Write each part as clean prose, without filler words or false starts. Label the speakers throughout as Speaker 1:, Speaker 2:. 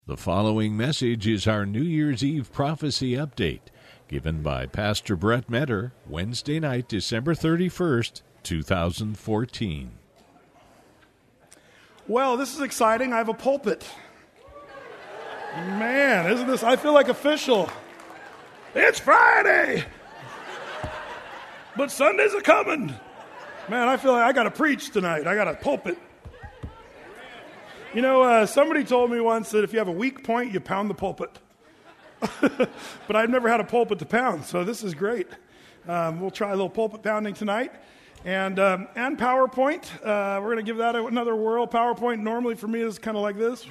Speaker 1: The following message is our New Year's Eve prophecy update, given by Pastor Brett Metter, Wednesday night, December 31st, 2014.
Speaker 2: Well, this is exciting. I have a pulpit. Man, isn't this? I feel like official. It's Friday, but Sundays are coming. Man, I feel like I got to preach tonight. I got a pulpit. You know, somebody told me once that if you have a weak point, you pound the pulpit. But I've never had a pulpit to pound, so this is great. We'll try a little pulpit pounding tonight. And PowerPoint, we're going to give that another whirl. PowerPoint normally for me is kind of like this.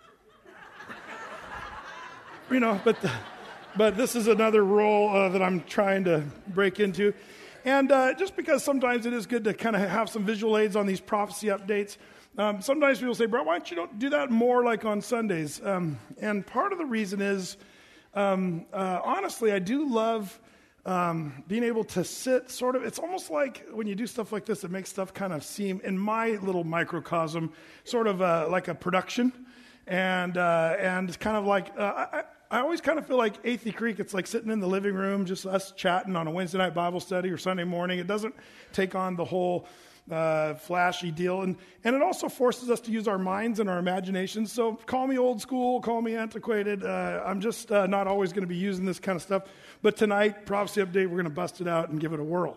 Speaker 2: You know, but this is another role that I'm trying to break into. And just because sometimes it is good to kind of have some visual aids on these prophecy updates, sometimes people say, Brett, why don't you don't do that more like on Sundays? And part of the reason is, honestly, I do love being able to sit sort of, it's almost like when you do stuff like this, it makes stuff kind of seem, in my little microcosm, sort of like a production. And it's kind of like, I always kind of feel like Athey Creek, it's like sitting in the living room, just us chatting on a Wednesday night Bible study or Sunday morning. It doesn't take on the whole flashy deal. And it also forces us to use our minds and our imaginations. So call me old school, call me antiquated. I'm just not always going to be using this kind of stuff. But tonight, Prophecy Update, we're going to bust it out and give it a whirl.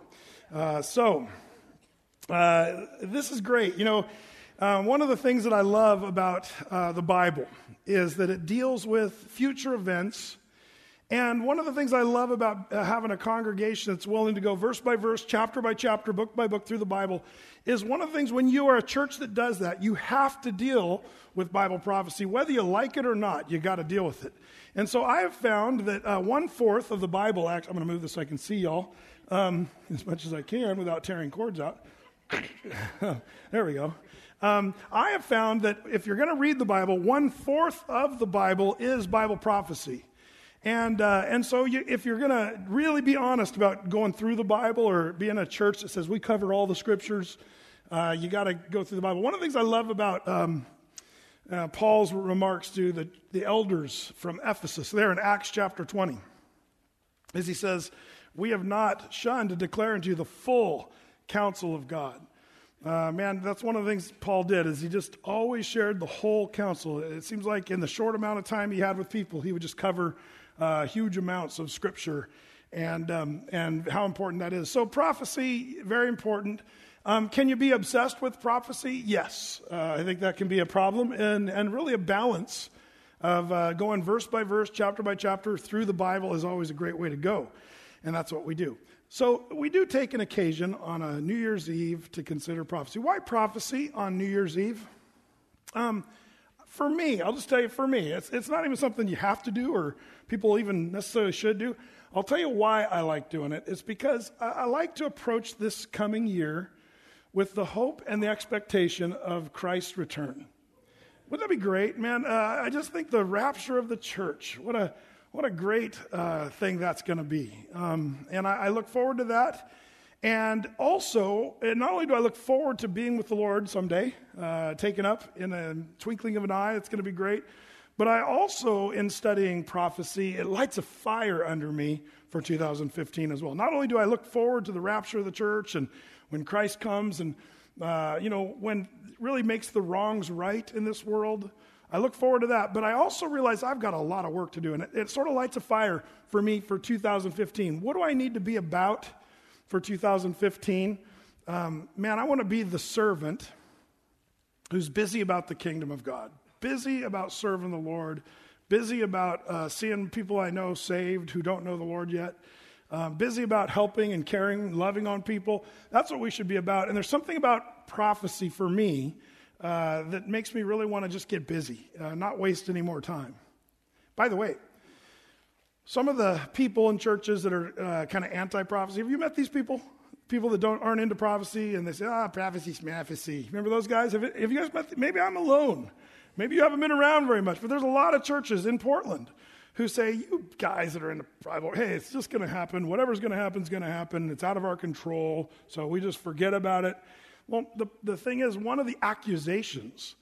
Speaker 2: This is great. You know, one of the things that I love about the Bible is that it deals with future events. And one of the things I love about having a congregation that's willing to go verse by verse, chapter by chapter, book by book through the Bible is one of the things when you are a church that does that, you have to deal with Bible prophecy. Whether you like it or not, you got to deal with it. And so I have found that 1/4 of the Bible, I'm going to move this so I can see y'all as much as I can without tearing cords out. There we go. I have found that if you're going to read the Bible, 1/4 of the Bible is Bible prophecy. And so if you're going to really be honest about going through the Bible or being a church that says we cover all the scriptures, you got to go through the Bible. One of the things I love about Paul's remarks to the elders from Ephesus, there in Acts chapter 20, is he says, we have not shunned to declare unto you the full counsel of God. Man, that's one of the things Paul did, is he just always shared the whole counsel. It seems like in the short amount of time he had with people, he would just cover huge amounts of scripture and how important that is. So prophecy, very important. Can you be obsessed with prophecy? Yes. I think that can be a problem and really a balance of going verse by verse, chapter by chapter through the Bible is always a great way to go. And that's what we do. So we do take an occasion on a New Year's Eve to consider prophecy. Why prophecy on New Year's Eve? For me, I'll just tell you, for me, it's not even something you have to do or people even necessarily should do. I'll tell you why I like doing it. It's because I like to approach this coming year with the hope and the expectation of Christ's return. Wouldn't that be great, man? I just think the rapture of the church, what a great thing that's going to be. And I look forward to that. And also, not only do I look forward to being with the Lord someday, taken up in a twinkling of an eye, it's going to be great. But I also, in studying prophecy, it lights a fire under me for 2015 as well. Not only do I look forward to the rapture of the church and when Christ comes and, when really makes the wrongs right in this world, I look forward to that. But I also realize I've got a lot of work to do. And it sort of lights a fire for me for 2015. What do I need to be about for 2015? Man, I want to be the servant who's busy about the kingdom of God, busy about serving the Lord, busy about seeing people I know saved who don't know the Lord yet, busy about helping and caring, loving on people. That's what we should be about. And there's something about prophecy for me that makes me really want to just get busy, not waste any more time. By the way, some of the people in churches that are kind of anti-prophecy, have you met these people? People that aren't into prophecy, and they say, prophecy's prophecy. Remember those guys? Have you guys met? Maybe I'm alone. Maybe you haven't been around very much, but there's a lot of churches in Portland who say, you guys that are in the Bible, hey, it's just going to happen. Whatever's going to happen is going to happen. It's out of our control, so we just forget about it. Well, the thing is, one of the accusations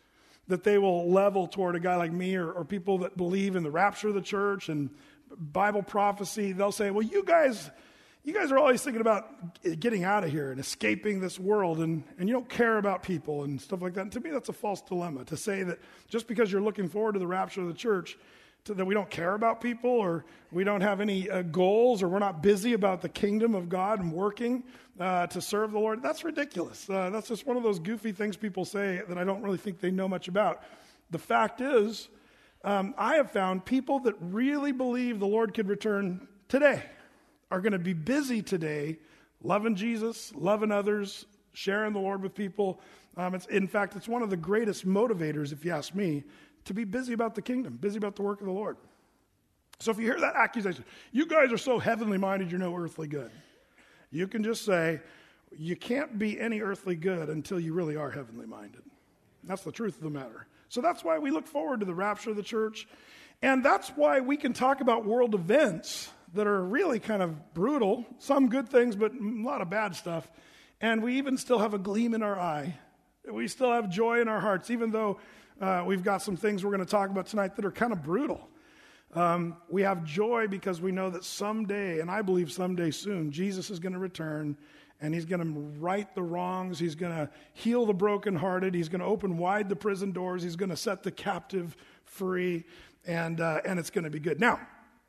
Speaker 2: that they will level toward a guy like me or people that believe in the rapture of the church and Bible prophecy. They'll say, well, you guys are always thinking about getting out of here and escaping this world, and you don't care about people and stuff like that. And to me, that's a false dilemma, to say that just because you're looking forward to the rapture of the church, that we don't care about people, or we don't have any goals, or we're not busy about the kingdom of God and working to serve the Lord. That's ridiculous. That's just one of those goofy things people say that I don't really think they know much about. The fact is, I have found people that really believe the Lord could return today are going to be busy today, loving Jesus, loving others, sharing the Lord with people. In fact, it's one of the greatest motivators, if you ask me, to be busy about the kingdom, busy about the work of the Lord. So if you hear that accusation, you guys are so heavenly minded, you're no earthly good. You can just say, you can't be any earthly good until you really are heavenly minded. That's the truth of the matter. So that's why we look forward to the rapture of the church. And that's why we can talk about world events that are really kind of brutal, some good things, but a lot of bad stuff. And we even still have a gleam in our eye. We still have joy in our hearts, even though we've got some things we're going to talk about tonight that are kind of brutal. We have joy because we know that someday, and I believe someday soon, Jesus is going to return, and he's going to right the wrongs. He's going to heal the brokenhearted. He's going to open wide the prison doors. He's going to set the captive free, and it's going to be good. Now,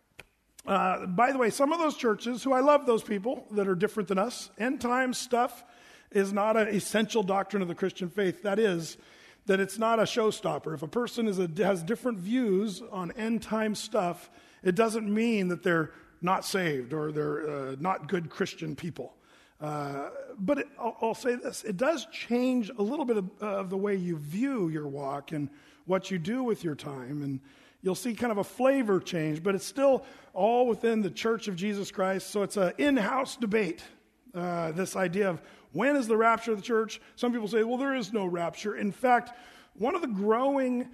Speaker 2: by the way, some of those churches, who I love those people that are different than us, end time stuff is not an essential doctrine of the Christian faith. That is, that it's not a showstopper. If a person has different views on end time stuff, it doesn't mean that they're not saved or they're not good Christian people. But I'll say this, it does change a little bit of the way you view your walk and what you do with your time, and you'll see kind of a flavor change, but it's still all within the Church of Jesus Christ. So it's an in-house debate, this idea of when is the rapture of the church? Some people say, well, there is no rapture. In fact, one of the growing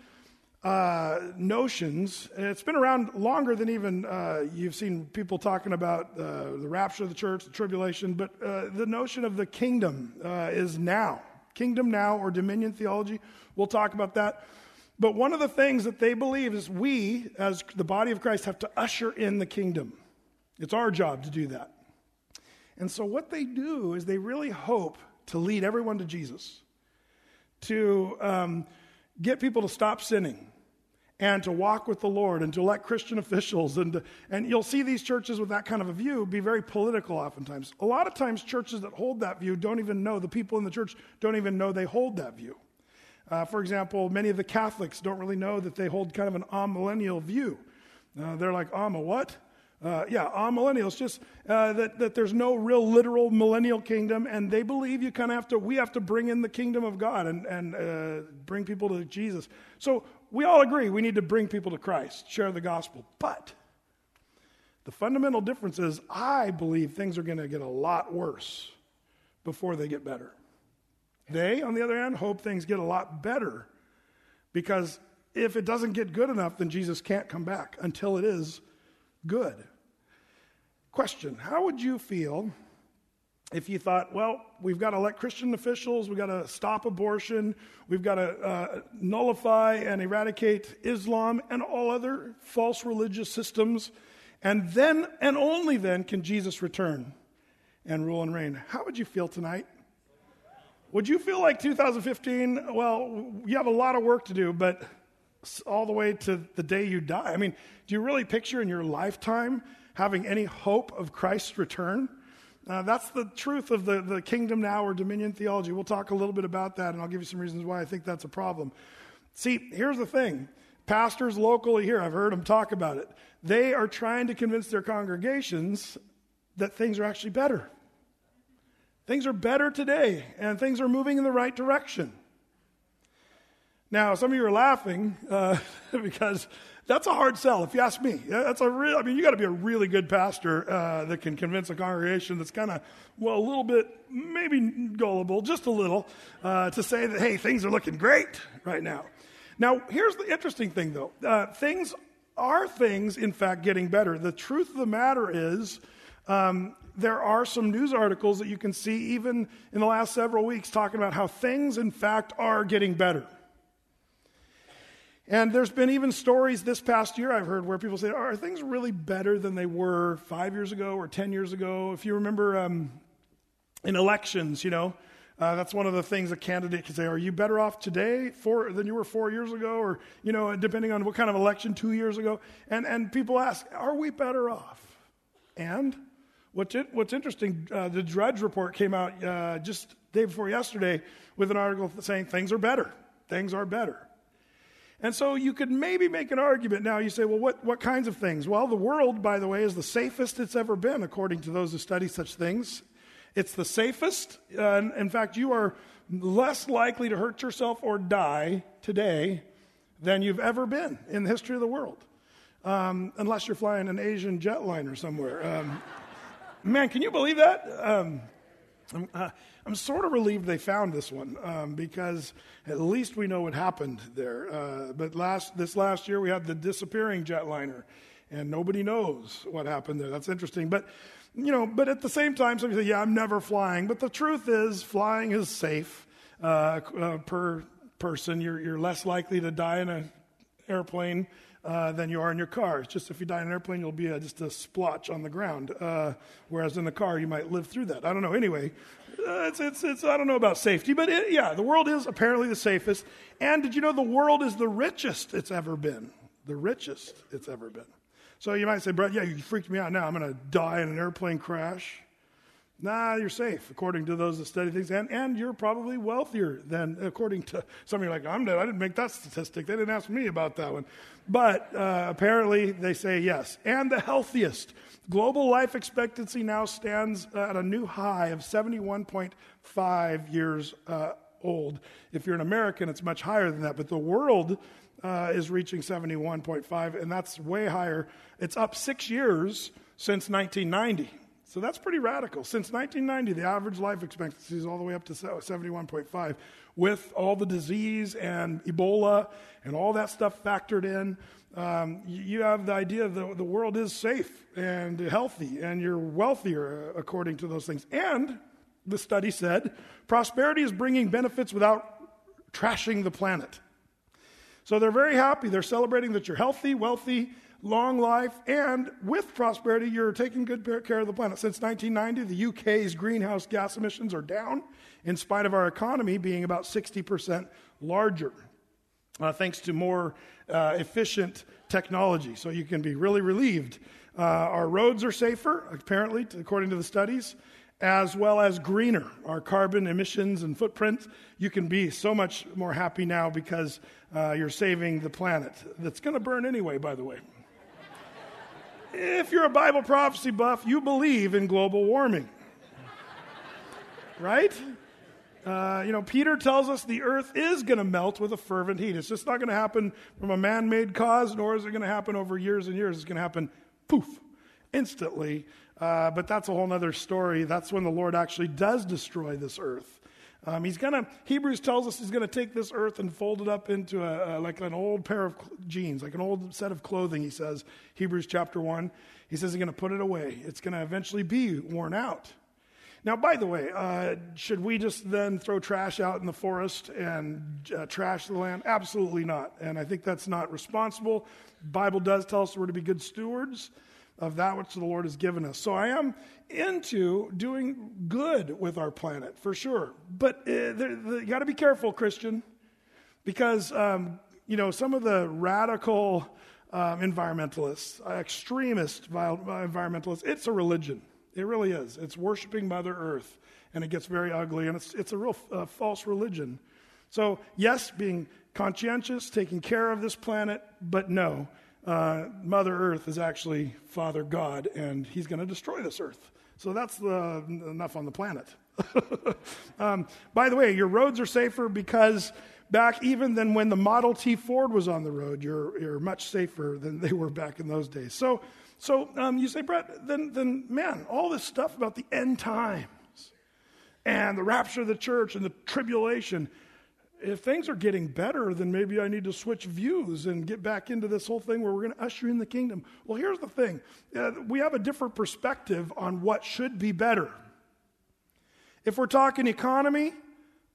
Speaker 2: notions, and it's been around longer than even you've seen people talking about the rapture of the church, the tribulation, but the notion of the kingdom is now. Kingdom now, or dominion theology. We'll talk about that. But one of the things that they believe is we, as the body of Christ, have to usher in the kingdom. It's our job to do that. And so what they do is they really hope to lead everyone to Jesus, to get people to stop sinning and to walk with the Lord and to elect Christian officials. And you'll see these churches with that kind of a view be very political oftentimes. A lot of times churches that hold that view don't even know, the people in the church don't even know they hold that view. For example, many of the Catholics don't really know that they hold kind of an amillennial view. They're like, a what? Amillennial. It's just that there's no real literal millennial kingdom, and they believe you kind of we have to bring in the kingdom of God and bring people to Jesus. So we all agree we need to bring people to Christ, share the gospel. But the fundamental difference is I believe things are going to get a lot worse before they get better. They, on the other hand, hope things get a lot better, because if it doesn't get good enough, then Jesus can't come back until it is good. Question, how would you feel if you thought, well, we've got to elect Christian officials, we've got to stop abortion, we've got to nullify and eradicate Islam and all other false religious systems, and then and only then can Jesus return and rule and reign? How would you feel tonight? Would you feel like 2015, well, you have a lot of work to do, but all the way to the day you die? I mean, do you really picture in your lifetime having any hope of Christ's return? That's the truth of the kingdom now, or dominion theology. We'll talk a little bit about that, and I'll give you some reasons why I think that's a problem. See, here's the thing. Pastors locally here, I've heard them talk about it. They are trying to convince their congregations that things are actually better. Things are better today, and things are moving in the right direction. Now, some of you are laughing because that's a hard sell, if you ask me. You got to be a really good pastor that can convince a congregation that's kind of, a little bit, maybe gullible, just a little, to say that, hey, things are looking great right now. Now, here's the interesting thing, though. Things, in fact, getting better. The truth of the matter is, there are some news articles that you can see even in the last several weeks talking about how things, in fact, are getting better. And there's been even stories this past year I've heard where people say, are things really better than they were 5 years ago or 10 years ago? If you remember in elections, that's one of the things a candidate can say, are you better off today than you were 4 years ago? Or, depending on what kind of election 2 years ago. And people ask, are we better off? And what's interesting, the Drudge Report came out just the day before yesterday with an article saying things are better. Things are better. And so you could maybe make an argument now. You say, well, what kinds of things? Well, the world, by the way, is the safest it's ever been, according to those who study such things. It's the safest. In fact, you are less likely to hurt yourself or die today than you've ever been in the history of the world, unless you're flying an Asian jetliner somewhere. Man, can you believe that? I'm sort of relieved they found this one because at least we know what happened there. But this last year we had the disappearing jetliner, and nobody knows what happened there. That's interesting. But at the same time, some people say, "Yeah, I'm never flying." But the truth is, flying is safe per person. You're less likely to die in an airplane than you are in your car. It's just if you die in an airplane, you'll be just a splotch on the ground. Whereas in the car, you might live through that. I don't know. Anyway, it's I don't know about safety, but the world is apparently the safest. And did you know the world is the richest it's ever been? The richest it's ever been. So you might say, Brett, you freaked me out now. I'm going to die in an airplane crash. Nah, you're safe, according to those that study things. And you're probably wealthier than, according to some of you, like, I'm dead. I didn't make that statistic. They didn't ask me about that one. But apparently they say yes. And the healthiest. Global life expectancy now stands at a new high of 71.5 years old. If you're an American, it's much higher than that. But the world is reaching 71.5, and that's way higher. It's up 6 years since 1990. So that's pretty radical. Since 1990, the average life expectancy is all the way up to 71.5, with all the disease and Ebola and all that stuff factored in. You have the idea that the world is safe and healthy, and you're wealthier according to those things. And the study said, prosperity is bringing benefits without trashing the planet. So they're very happy. They're celebrating that you're healthy, wealthy, long life, and with prosperity, you're taking good care of the planet. Since 1990, the UK's greenhouse gas emissions are down, in spite of our economy being about 60% larger, thanks to more efficient technology. So you can be really relieved. Our roads are safer, apparently, according to the studies, as well as greener. Our carbon emissions and footprint, you can be so much more happy now because you're saving the planet. That's going to burn anyway, by the way. If you're a Bible prophecy buff, you believe in global warming. Right? Peter tells us the earth is going to melt with a fervent heat. It's just not going to happen from a man-made cause, nor is it going to happen over years and years. It's going to happen, poof, instantly. But that's a whole other story. That's when the Lord actually does destroy this earth. Hebrews tells us he's going to take this earth and fold it up into like an old pair of jeans, like an old set of clothing, he says, Hebrews chapter 1. He says he's going to put it away. It's going to eventually be worn out. Now, by the way, should we just then throw trash out in the forest and trash the land? Absolutely not. And I think that's not responsible. The Bible does tell us we're to be good stewards of that which the Lord has given us. So I am into doing good with our planet, for sure. But you got to be careful, Christian, because, some of the radical environmentalists, extremist environmentalists, it's a religion. It really is. It's worshiping Mother Earth, and it gets very ugly, and it's a real false religion. So, yes, being conscientious, taking care of this planet, but no. Mother Earth is actually Father God, and he's going to destroy this earth. So that's enough on the planet. By the way, your roads are safer because back even than when the Model T Ford was on the road, you're much safer than they were back in those days. So you say, Brett, then man, all this stuff about the end times and the rapture of the church and the tribulation, if things are getting better, then maybe I need to switch views and get back into this whole thing where we're going to usher in the kingdom. Well, here's the thing. We have a different perspective on what should be better. If we're talking economy,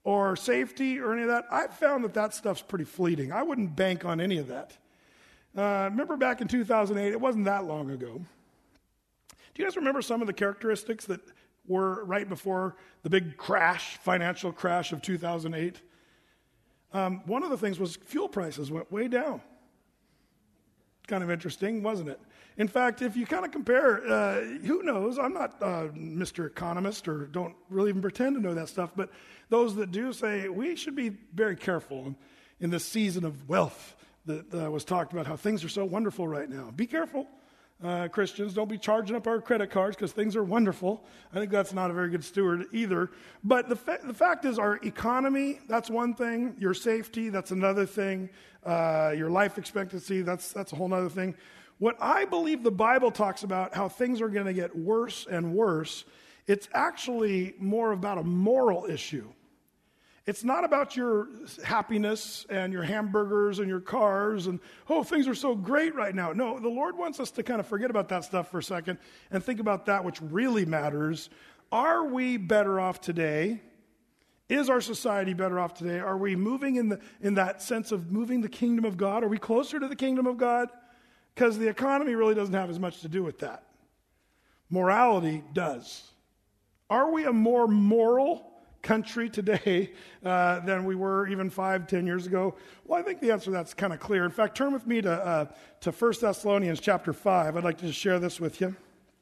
Speaker 2: or safety or any of that, I've found that stuff's pretty fleeting. I wouldn't bank on any of that. Remember back in 2008, it wasn't that long ago. Do you guys remember some of the characteristics that were right before the big crash, financial crash of 2008? One of the things was fuel prices went way down. Kind of interesting, wasn't it? In fact, if you kind of compare, who knows? I'm not Mr. Economist or don't really even pretend to know that stuff, but those that do say we should be very careful in this season of wealth that was talked about, how things are so wonderful right now. Be careful, Christians. Don't be charging up our credit cards because things are wonderful. I think that's not a very good steward either. But the fact is, our economy, that's one thing. Your safety, that's another thing. Your life expectancy, that's a whole other thing. What I believe the Bible talks about, how things are going to get worse and worse, it's actually more about a moral issue. It's not about your happiness and your hamburgers and your cars and, oh, things are so great right now. No, the Lord wants us to kind of forget about that stuff for a second and think about that which really matters. Are we better off today? Is our society better off today? Are we moving in that sense of moving the kingdom of God? Are we closer to the kingdom of God? Because the economy really doesn't have as much to do with that. Morality does. Are we a more moral country today than we were even 5-10 years ago? Well, I think the answer to that's kind of clear. In fact, turn with me to 1 Thessalonians chapter 5. I'd like to just share this with you.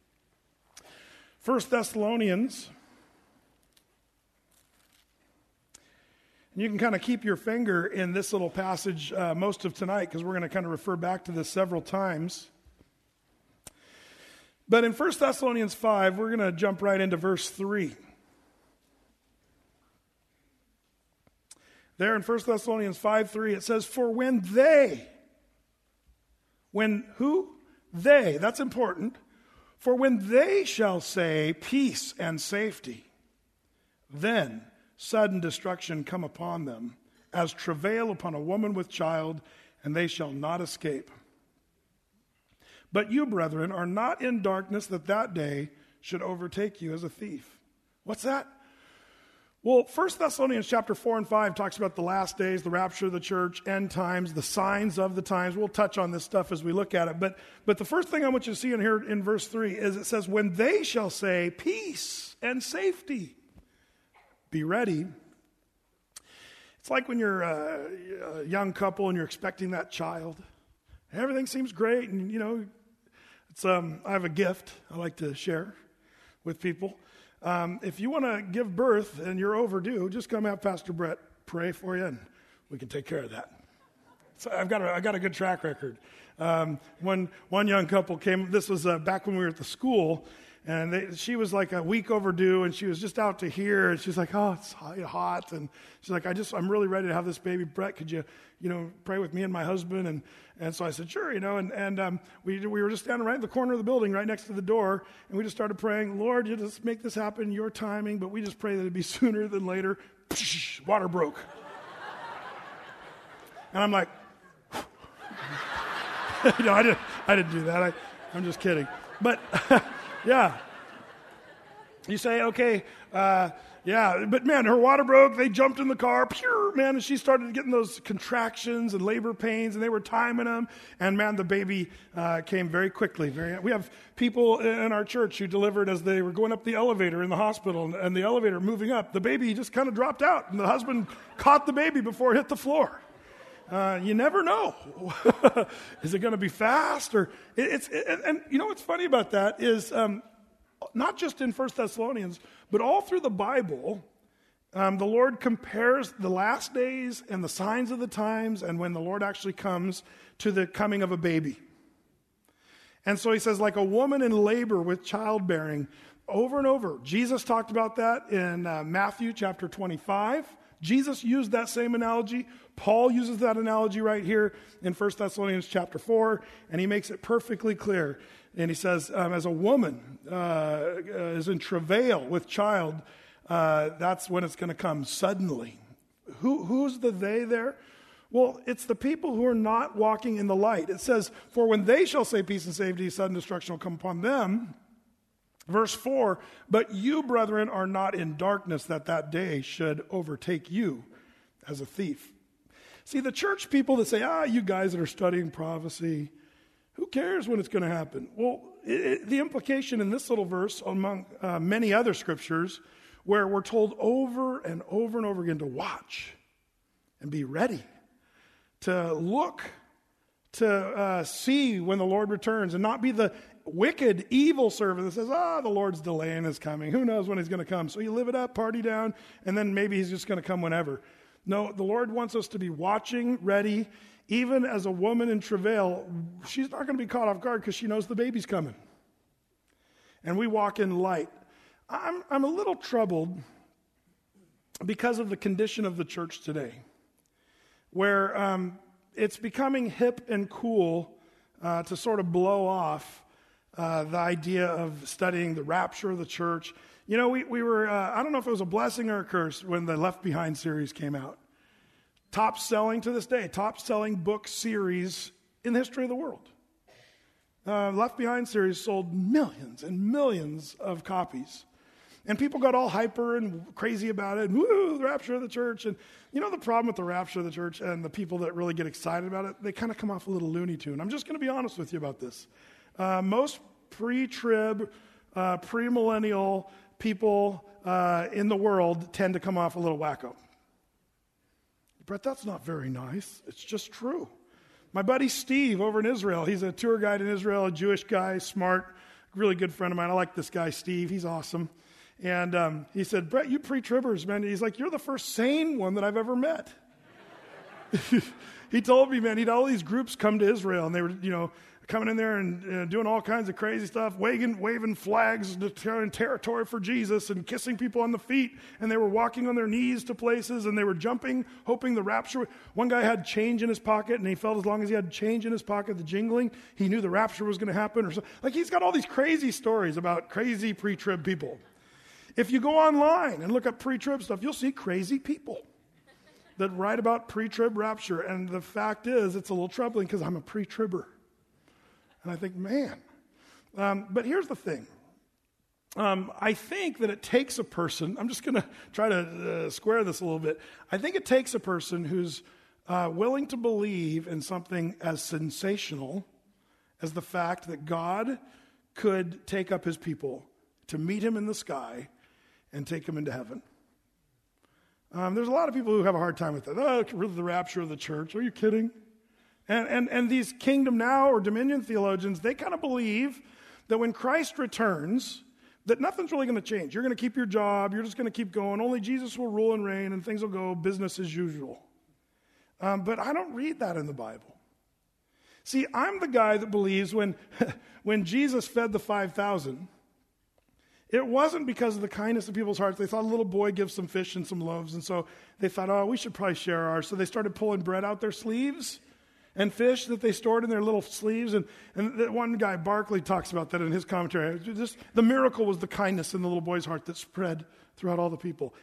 Speaker 2: 1 Thessalonians. And you can kind of keep your finger in this little passage most of tonight because we're going to kind of refer back to this several times. But in 1 Thessalonians 5, we're going to jump right into verse 3. There in 1 Thessalonians 5:3, it says, for when who? They, that's important. For when they shall say peace and safety, then sudden destruction come upon them, as travail upon a woman with child, and they shall not escape. But you, brethren, are not in darkness, that day should overtake you as a thief. What's that? Well, 1 Thessalonians chapter 4 and 5 talks about the last days, the rapture of the church, end times, the signs of the times. We'll touch on this stuff as we look at it. But the first thing I want you to see in here in verse 3 is it says, when they shall say peace and safety, be ready. It's like when you're a young couple and you're expecting that child. Everything seems great, and it's I have a gift I like to share with people. If you want to give birth and you're overdue, just come have Pastor Brett pray for you, and we can take care of that. So I got a good track record. When one young couple came, this was back when we were at the school. And she was like a week overdue, and she was just out to here, and she's like, oh, it's hot. And she's like, I'm really ready to have this baby. Brett, could you, pray with me and my husband? And so I said, sure, and we were just standing right in the corner of the building, right next to the door, and we just started praying, Lord, you just make this happen, your timing, but we just pray that it'd be sooner than later. Water broke. And I'm like, I didn't do that. I'm just kidding. But... yeah. You say, okay, yeah, but man, her water broke, they jumped in the car, man, and she started getting those contractions and labor pains, and they were timing them, and man, the baby came very quickly. We have people in our church who delivered as they were going up the elevator in the hospital, and the elevator moving up, the baby just kind of dropped out, and the husband caught the baby before it hit the floor. You never know. Is it going to be fast? And what's funny about that is not just in 1 Thessalonians, but all through the Bible, the Lord compares the last days and the signs of the times and when the Lord actually comes to the coming of a baby. And so he says, like a woman in labor with childbearing, over and over. Jesus talked about that in Matthew chapter 25. Jesus used that same analogy. Paul uses that analogy right here in 1 Thessalonians chapter 4, and he makes it perfectly clear. And he says, as a woman is in travail with child, that's when it's going to come suddenly. Who's the they there? Well, it's the people who are not walking in the light. It says, for when they shall say peace and safety, sudden destruction will come upon them. Verse 4, but you, brethren, are not in darkness, that that day should overtake you as a thief. See, the church people that say, you guys that are studying prophecy, who cares when it's going to happen? Well, the implication in this little verse, among many other scriptures, where we're told over and over and over again to watch and be ready, to look, to see when the Lord returns, and not be the wicked, evil servant that says, the Lord's delaying his coming. Who knows when he's going to come? So you live it up, party down, and then maybe he's just going to come whenever. No, the Lord wants us to be watching, ready. Even as a woman in travail, she's not going to be caught off guard because she knows the baby's coming. And we walk in light. I'm a little troubled because of the condition of the church today, where it's becoming hip and cool to sort of blow off the idea of studying the rapture of the church. You know, we were, I don't know if it was a blessing or a curse when the Left Behind series came out. Top selling to this day, top selling book series in the history of the world. Left Behind series sold millions and millions of copies. And people got all hyper and crazy about it. And, woo, the rapture of the church. And you know the problem with the rapture of the church and the people that really get excited about it? They kind of come off a little Looney Tune. I'm just going to be honest with you about this. Most pre-trib, pre-millennial people in the world tend to come off a little wacko. Brett, that's not very nice. It's just true. My buddy Steve over in Israel, he's a tour guide in Israel, a Jewish guy, smart, really good friend of mine. I like this guy, Steve. He's awesome. And he said, Brett, you pre-tribbers, man. He's like, you're the first sane one that I've ever met. He told me, man, he'd all these groups come to Israel, and they were, coming in there and doing all kinds of crazy stuff, waving flags, declaring territory for Jesus and kissing people on the feet. And they were walking on their knees to places, and they were jumping, hoping the rapture. One guy had change in his pocket, and he felt as long as he had change in his pocket, the jingling, he knew the rapture was going to happen. Or so. Like, he's got all these crazy stories about crazy pre-trib people. If you go online and look up pre-trib stuff, you'll see crazy people that write about pre-trib rapture. And the fact is, it's a little troubling because I'm a pre-tribber. And I think, man. But here's the thing. I think that it takes a person, I'm just going to try to square this a little bit. I think it takes a person who's willing to believe in something as sensational as the fact that God could take up his people to meet him in the sky and take him into heaven. There's a lot of people who have a hard time with that. Oh, the rapture of the church. Are you kidding? And these kingdom now or dominion theologians, they kind of believe that when Christ returns, that nothing's really going to change. You're going to keep your job. You're just going to keep going. Only Jesus will rule and reign, and things will go business as usual. But I don't read that in the Bible. See, I'm the guy that believes when Jesus fed the 5,000, it wasn't because of the kindness of people's hearts. They thought a little boy gives some fish and some loaves, and so they thought, we should probably share ours. So they started pulling bread out their sleeves and fish that they stored in their little sleeves. And that one guy, Barclay, talks about that in his commentary. Just, the miracle was the kindness in the little boy's heart that spread throughout all the people.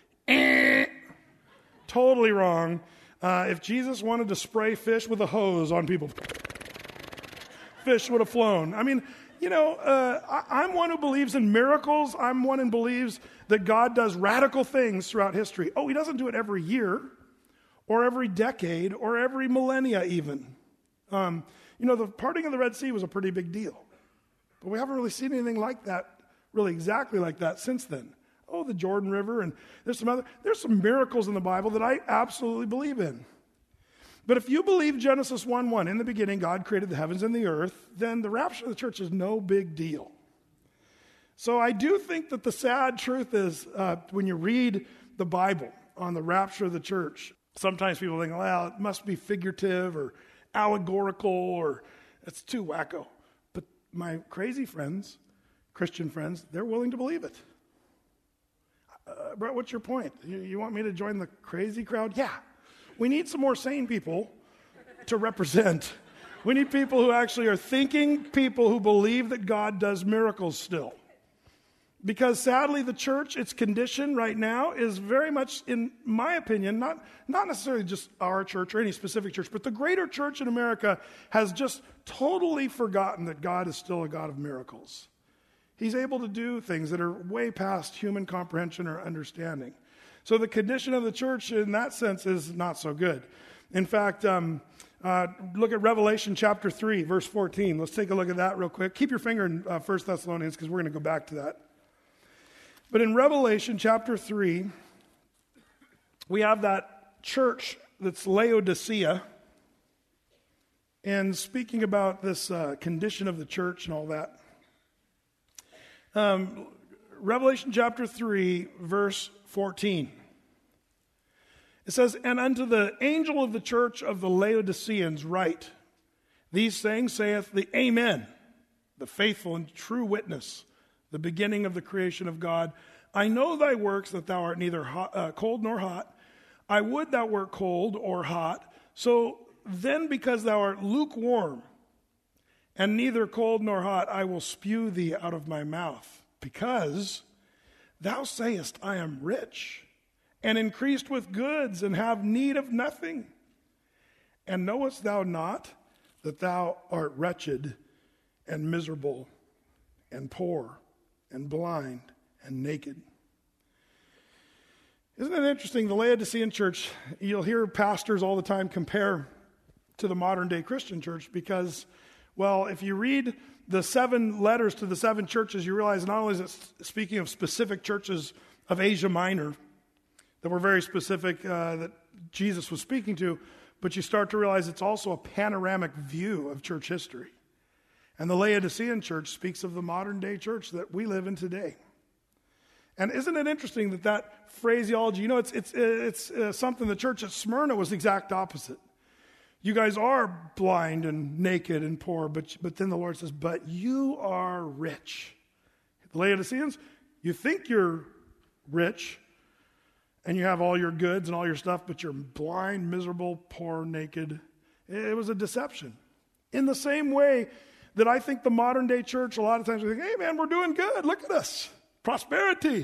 Speaker 2: Totally wrong. If Jesus wanted to spray fish with a hose on people, fish would have flown. I mean, I'm one who believes in miracles. I'm one who believes that God does radical things throughout history. He doesn't do it every year or every decade or every millennia even. The parting of the Red Sea was a pretty big deal. But we haven't really seen anything like that, really exactly like that since then. The Jordan River, and there's some miracles in the Bible that I absolutely believe in. But if you believe Genesis 1:1, in the beginning God created the heavens and the earth, then the rapture of the church is no big deal. So I do think that the sad truth is when you read the Bible on the rapture of the church, sometimes people think, well, it must be figurative or allegorical or it's too wacko. But my crazy friends, Christian friends, they're willing to believe it. Brett, what's your point? You want me to join the crazy crowd? Yeah. We need some more sane people to represent. We need people who actually are thinking people who believe that God does miracles still. Because sadly, the church, its condition right now is very much, in my opinion, not necessarily just our church or any specific church, but the greater church in America has just totally forgotten that God is still a God of miracles. He's able to do things that are way past human comprehension or understanding. So the condition of the church in that sense is not so good. In fact, look at Revelation chapter 3, verse 14. Let's take a look at that real quick. Keep your finger in 1 Thessalonians because we're going to go back to that. But in Revelation chapter 3, we have that church that's Laodicea, and speaking about this condition of the church and all that. Revelation chapter 3, verse 14. It says, "And unto the angel of the church of the Laodiceans write, These things saith the Amen, the faithful and true witness, the beginning of the creation of God. I know thy works, that thou art neither cold nor hot. I would thou wert cold or hot. So then, because thou art lukewarm, and neither cold nor hot, I will spew thee out of my mouth. Because thou sayest, I am rich, and increased with goods, and have need of nothing. And knowest thou not that thou art wretched, and miserable, and poor, and blind, and naked?" Isn't it interesting? The Laodicean church, you'll hear pastors all the time compare to the modern day Christian church because, well, if you read the 7 letters to the 7 churches, you realize not only is it speaking of specific churches of Asia Minor that were very specific that Jesus was speaking to, but you start to realize it's also a panoramic view of church history. And the Laodicean church speaks of the modern day church that we live in today. And isn't it interesting that phraseology, it's something the church at Smyrna was the exact opposite. You guys are blind and naked and poor, but then the Lord says, but you are rich. The Laodiceans, you think you're rich and you have all your goods and all your stuff, but you're blind, miserable, poor, naked. It was a deception. In the same way that I think the modern day church, a lot of times we think, hey man, we're doing good. Look at us. Prosperity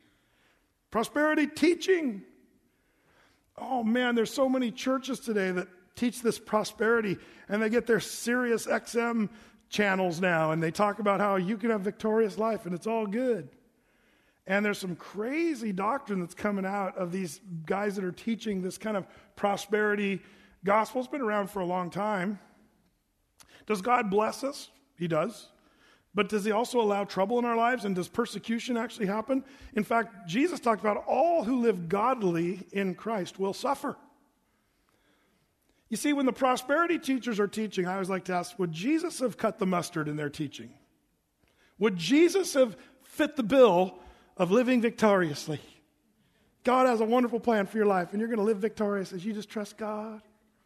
Speaker 2: teaching. Oh man, there's so many churches today that teach this prosperity, and they get their Sirius XM channels now, and they talk about how you can have victorious life, and it's all good. And there's some crazy doctrine that's coming out of these guys that are teaching this kind of prosperity gospel. It's been around for a long time. Does God bless us? He does. But does he also allow trouble in our lives? And does persecution actually happen? In fact, Jesus talked about all who live godly in Christ will suffer. You see, when the prosperity teachers are teaching, I always like to ask, would Jesus have cut the mustard in their teaching? Would Jesus have fit the bill of living victoriously? God has a wonderful plan for your life, and you're going to live victorious as you just trust God.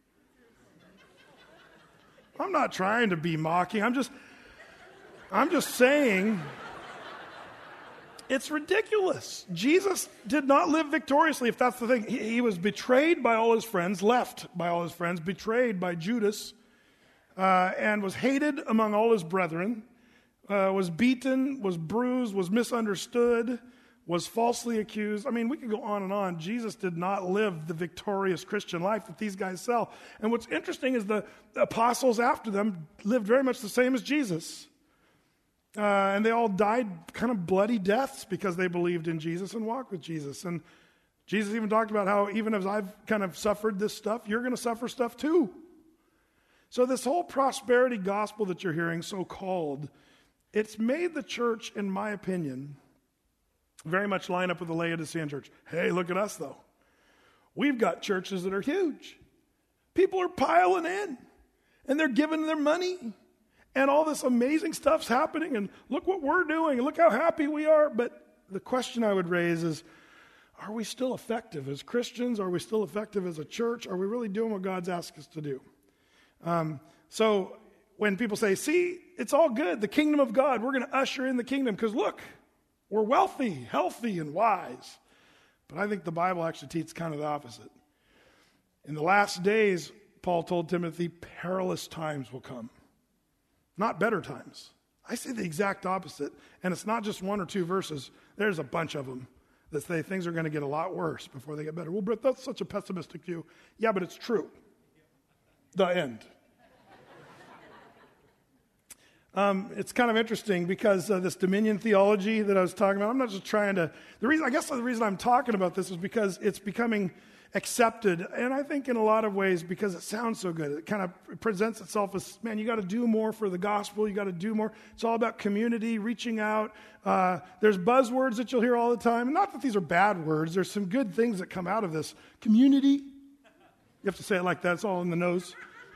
Speaker 2: I'm not trying to be mocking. I'm just saying it's ridiculous. Jesus did not live victoriously, if that's the thing. He was betrayed by all his friends, left by all his friends, betrayed by Judas, and was hated among all his brethren, was beaten, was bruised, was misunderstood, was falsely accused. I mean, we could go on and on. Jesus did not live the victorious Christian life that these guys sell. And what's interesting is the apostles after them lived very much the same as Jesus. And they all died kind of bloody deaths because they believed in Jesus and walked with Jesus. And Jesus even talked about how even as I've kind of suffered this stuff, you're going to suffer stuff too. So this whole prosperity gospel that you're hearing, so-called, it's made the church, in my opinion, very much line up with the Laodicean church. Hey, look at us though. We've got churches that are huge. People are piling in and they're giving their money. And all this amazing stuff's happening, and look what we're doing, and look how happy we are. But the question I would raise is, are we still effective as Christians? Are we still effective as a church? Are we really doing what God's asked us to do? So when people say, see, it's all good, the kingdom of God, we're going to usher in the kingdom, because look, we're wealthy, healthy, and wise. But I think the Bible actually teaches kind of the opposite. In the last days, Paul told Timothy, perilous times will come. Not better times. I say the exact opposite. And it's not just 1 or 2 verses. There's a bunch of them that say things are going to get a lot worse before they get better. Well, Britt, that's such a pessimistic view. Yeah, but it's true. The end. It's kind of interesting because this dominion theology that I was talking about, I'm not just trying to, the reason I'm talking about this is because it's becoming accepted, and I think in a lot of ways because it sounds so good. It kind of presents itself as, man, you got to do more for the gospel, you got to do more. It's all about community, reaching out. There's buzzwords that you'll hear all the time. Not that these are bad words. There's some good things that come out of this. Community. You have to say it like that. It's all in the nose.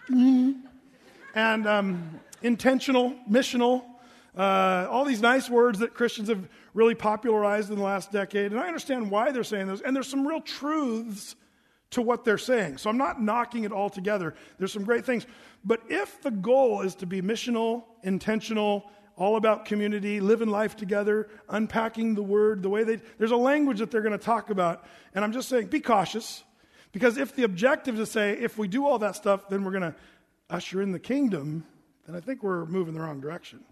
Speaker 2: And intentional, missional, all these nice words that Christians have really popularized in the last decade. And I understand why they're saying those. And there's some real truths to what they're saying. So I'm not knocking it all together. There's some great things. But if the goal is to be missional, intentional, all about community, living life together, unpacking the word, there's a language that they're going to talk about. And I'm just saying, be cautious. Because if the objective is to say, if we do all that stuff, then we're going to usher in the kingdom, then I think we're moving the wrong direction.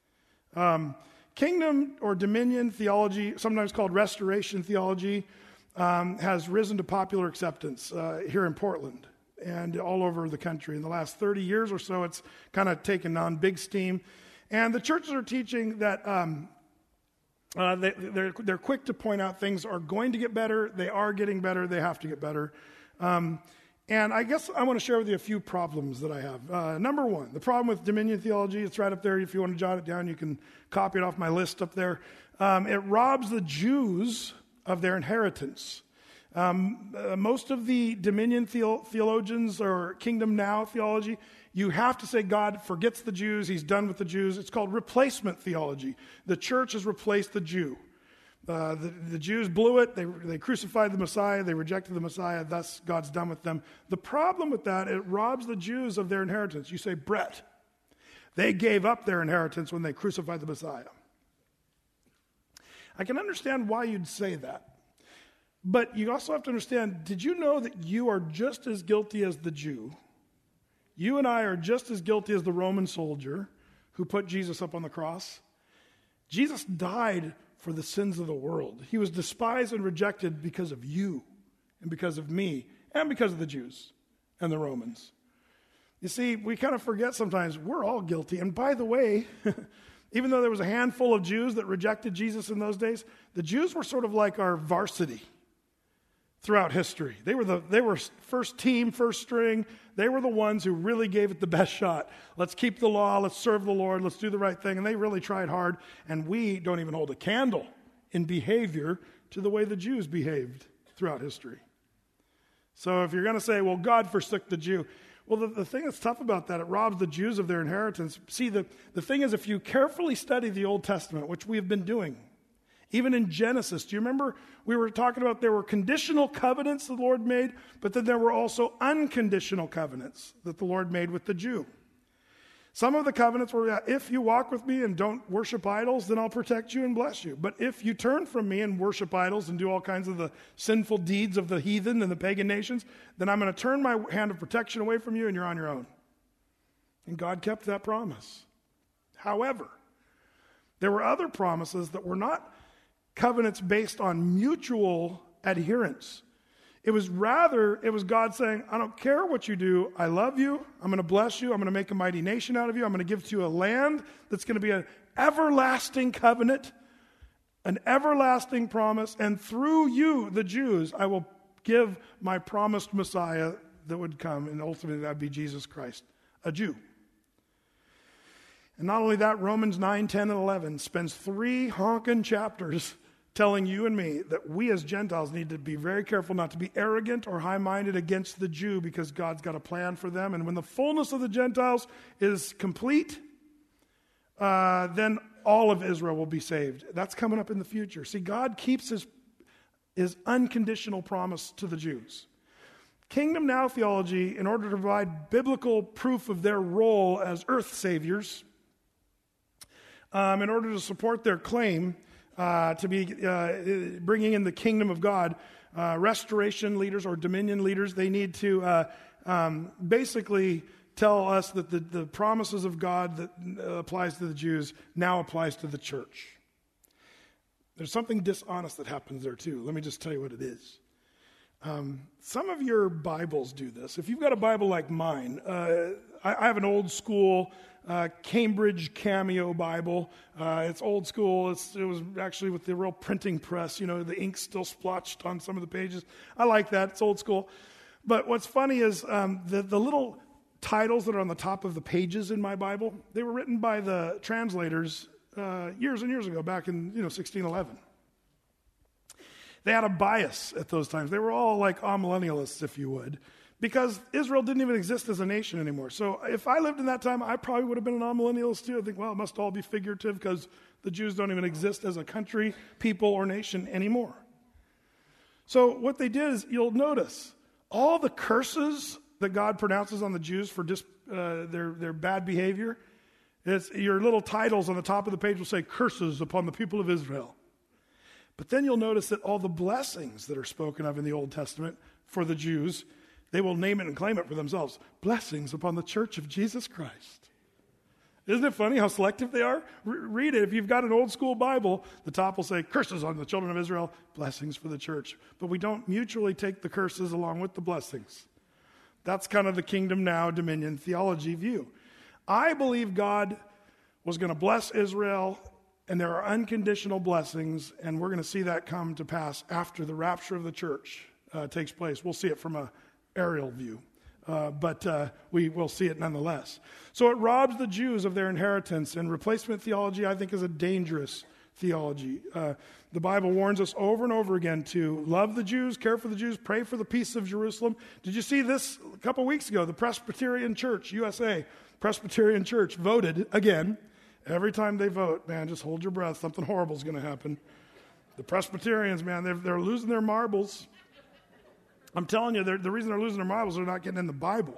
Speaker 2: Kingdom or dominion theology, sometimes called restoration theology, has risen to popular acceptance here in Portland and all over the country. In the last 30 years or so, it's kind of taken on big steam. And the churches are teaching that they're quick to point out things are going to get better, they are getting better, they have to get better. And I guess I want to share with you a few problems that I have. Number one, the problem with dominion theology, it's right up there. If you want to jot it down, you can copy it off my list up there. It robs the Jews of their inheritance. Most of the dominion theologians or kingdom now theology, you have to say God forgets the Jews, he's done with the Jews. It's called replacement theology. The church has replaced the Jew. The Jews blew it. They crucified the Messiah. They rejected the Messiah. Thus, God's done with them. The problem with that, it robs the Jews of their inheritance. You say, Brett, they gave up their inheritance when they crucified the Messiah. I can understand why you'd say that. But you also have to understand, did you know that you are just as guilty as the Jew? You and I are just as guilty as the Roman soldier who put Jesus up on the cross. Jesus died for the sins of the world. He was despised and rejected because of you and because of me and because of the Jews and the Romans. You see, we kind of forget sometimes we're all guilty. And by the way, even though there was a handful of Jews that rejected Jesus in those days, the Jews were sort of like our varsity throughout history. They were first team, first string. They were the ones who really gave it the best shot. Let's keep the law. Let's serve the Lord. Let's do the right thing. And they really tried hard. And we don't even hold a candle in behavior to the way the Jews behaved throughout history. So if you're going to say, well, God forsook the Jew. Well, the thing that's tough about that, it robs the Jews of their inheritance. See, the thing is, if you carefully study the Old Testament, which we have been doing, even in Genesis, do you remember we were talking about there were conditional covenants the Lord made, but then there were also unconditional covenants that the Lord made with the Jew. Some of the covenants were, if you walk with me and don't worship idols, then I'll protect you and bless you. But if you turn from me and worship idols and do all kinds of the sinful deeds of the heathen and the pagan nations, then I'm going to turn my hand of protection away from you and you're on your own. And God kept that promise. However, there were other promises that were not covenants based on mutual adherence. It was God saying, I don't care what you do. I love you. I'm going to bless you. I'm going to make a mighty nation out of you. I'm going to give to you a land that's going to be an everlasting covenant, an everlasting promise. And through you, the Jews, I will give my promised Messiah that would come. And ultimately, that would be Jesus Christ, a Jew. And not only that, Romans 9, 10, and 11 spends 3 honking chapters telling you and me that we as Gentiles need to be very careful not to be arrogant or high-minded against the Jew because God's got a plan for them. And when the fullness of the Gentiles is complete, then all of Israel will be saved. That's coming up in the future. See, God keeps his unconditional promise to the Jews. Kingdom Now theology, in order to provide biblical proof of their role as earth saviors, in order to support their claim to be bringing in the kingdom of God, restoration leaders or dominion leaders, they need to basically tell us that the promises of God that applies to the Jews now applies to the church. There's something dishonest that happens there too. Let me just tell you what it is. Some of your Bibles do this. If you've got a Bible like mine, I have an old school Cambridge Cameo Bible. It's old school. It was actually with the real printing press. The ink's still splotched on some of the pages. I like that. It's old school. But what's funny is the little titles that are on the top of the pages in my Bible, they were written by the translators years and years ago, back in 1611. They had a bias at those times. They were all like amillennialists, if you would, because Israel didn't even exist as a nation anymore. So if I lived in that time, I probably would have been an amillennialist too. I think, well, it must all be figurative because the Jews don't even exist as a country, people, or nation anymore. So what they did is, you'll notice, all the curses that God pronounces on the Jews for their bad behavior, your little titles on the top of the page will say, curses upon the people of Israel. But then you'll notice that all the blessings that are spoken of in the Old Testament for the Jews, they will name it and claim it for themselves. Blessings upon the church of Jesus Christ. Isn't it funny how selective they are? Read it. If you've got an old school Bible, the top will say, curses on the children of Israel, blessings for the church. But we don't mutually take the curses along with the blessings. That's kind of the kingdom now, dominion theology view. I believe God was going to bless Israel, and there are unconditional blessings, and we're going to see that come to pass after the rapture of the church takes place. We'll see it from an aerial view, but we will see it nonetheless. So it robs the Jews of their inheritance, and replacement theology, I think, is a dangerous theology. The Bible warns us over and over again to love the Jews, care for the Jews, pray for the peace of Jerusalem. Did you see this a couple weeks ago? The Presbyterian Church, USA, Presbyterian Church voted again. Every time they vote, man, just hold your breath. Something horrible is going to happen. The Presbyterians, man, they're losing their marbles. I'm telling you, the reason they're losing their marbles, they're not getting in the Bible.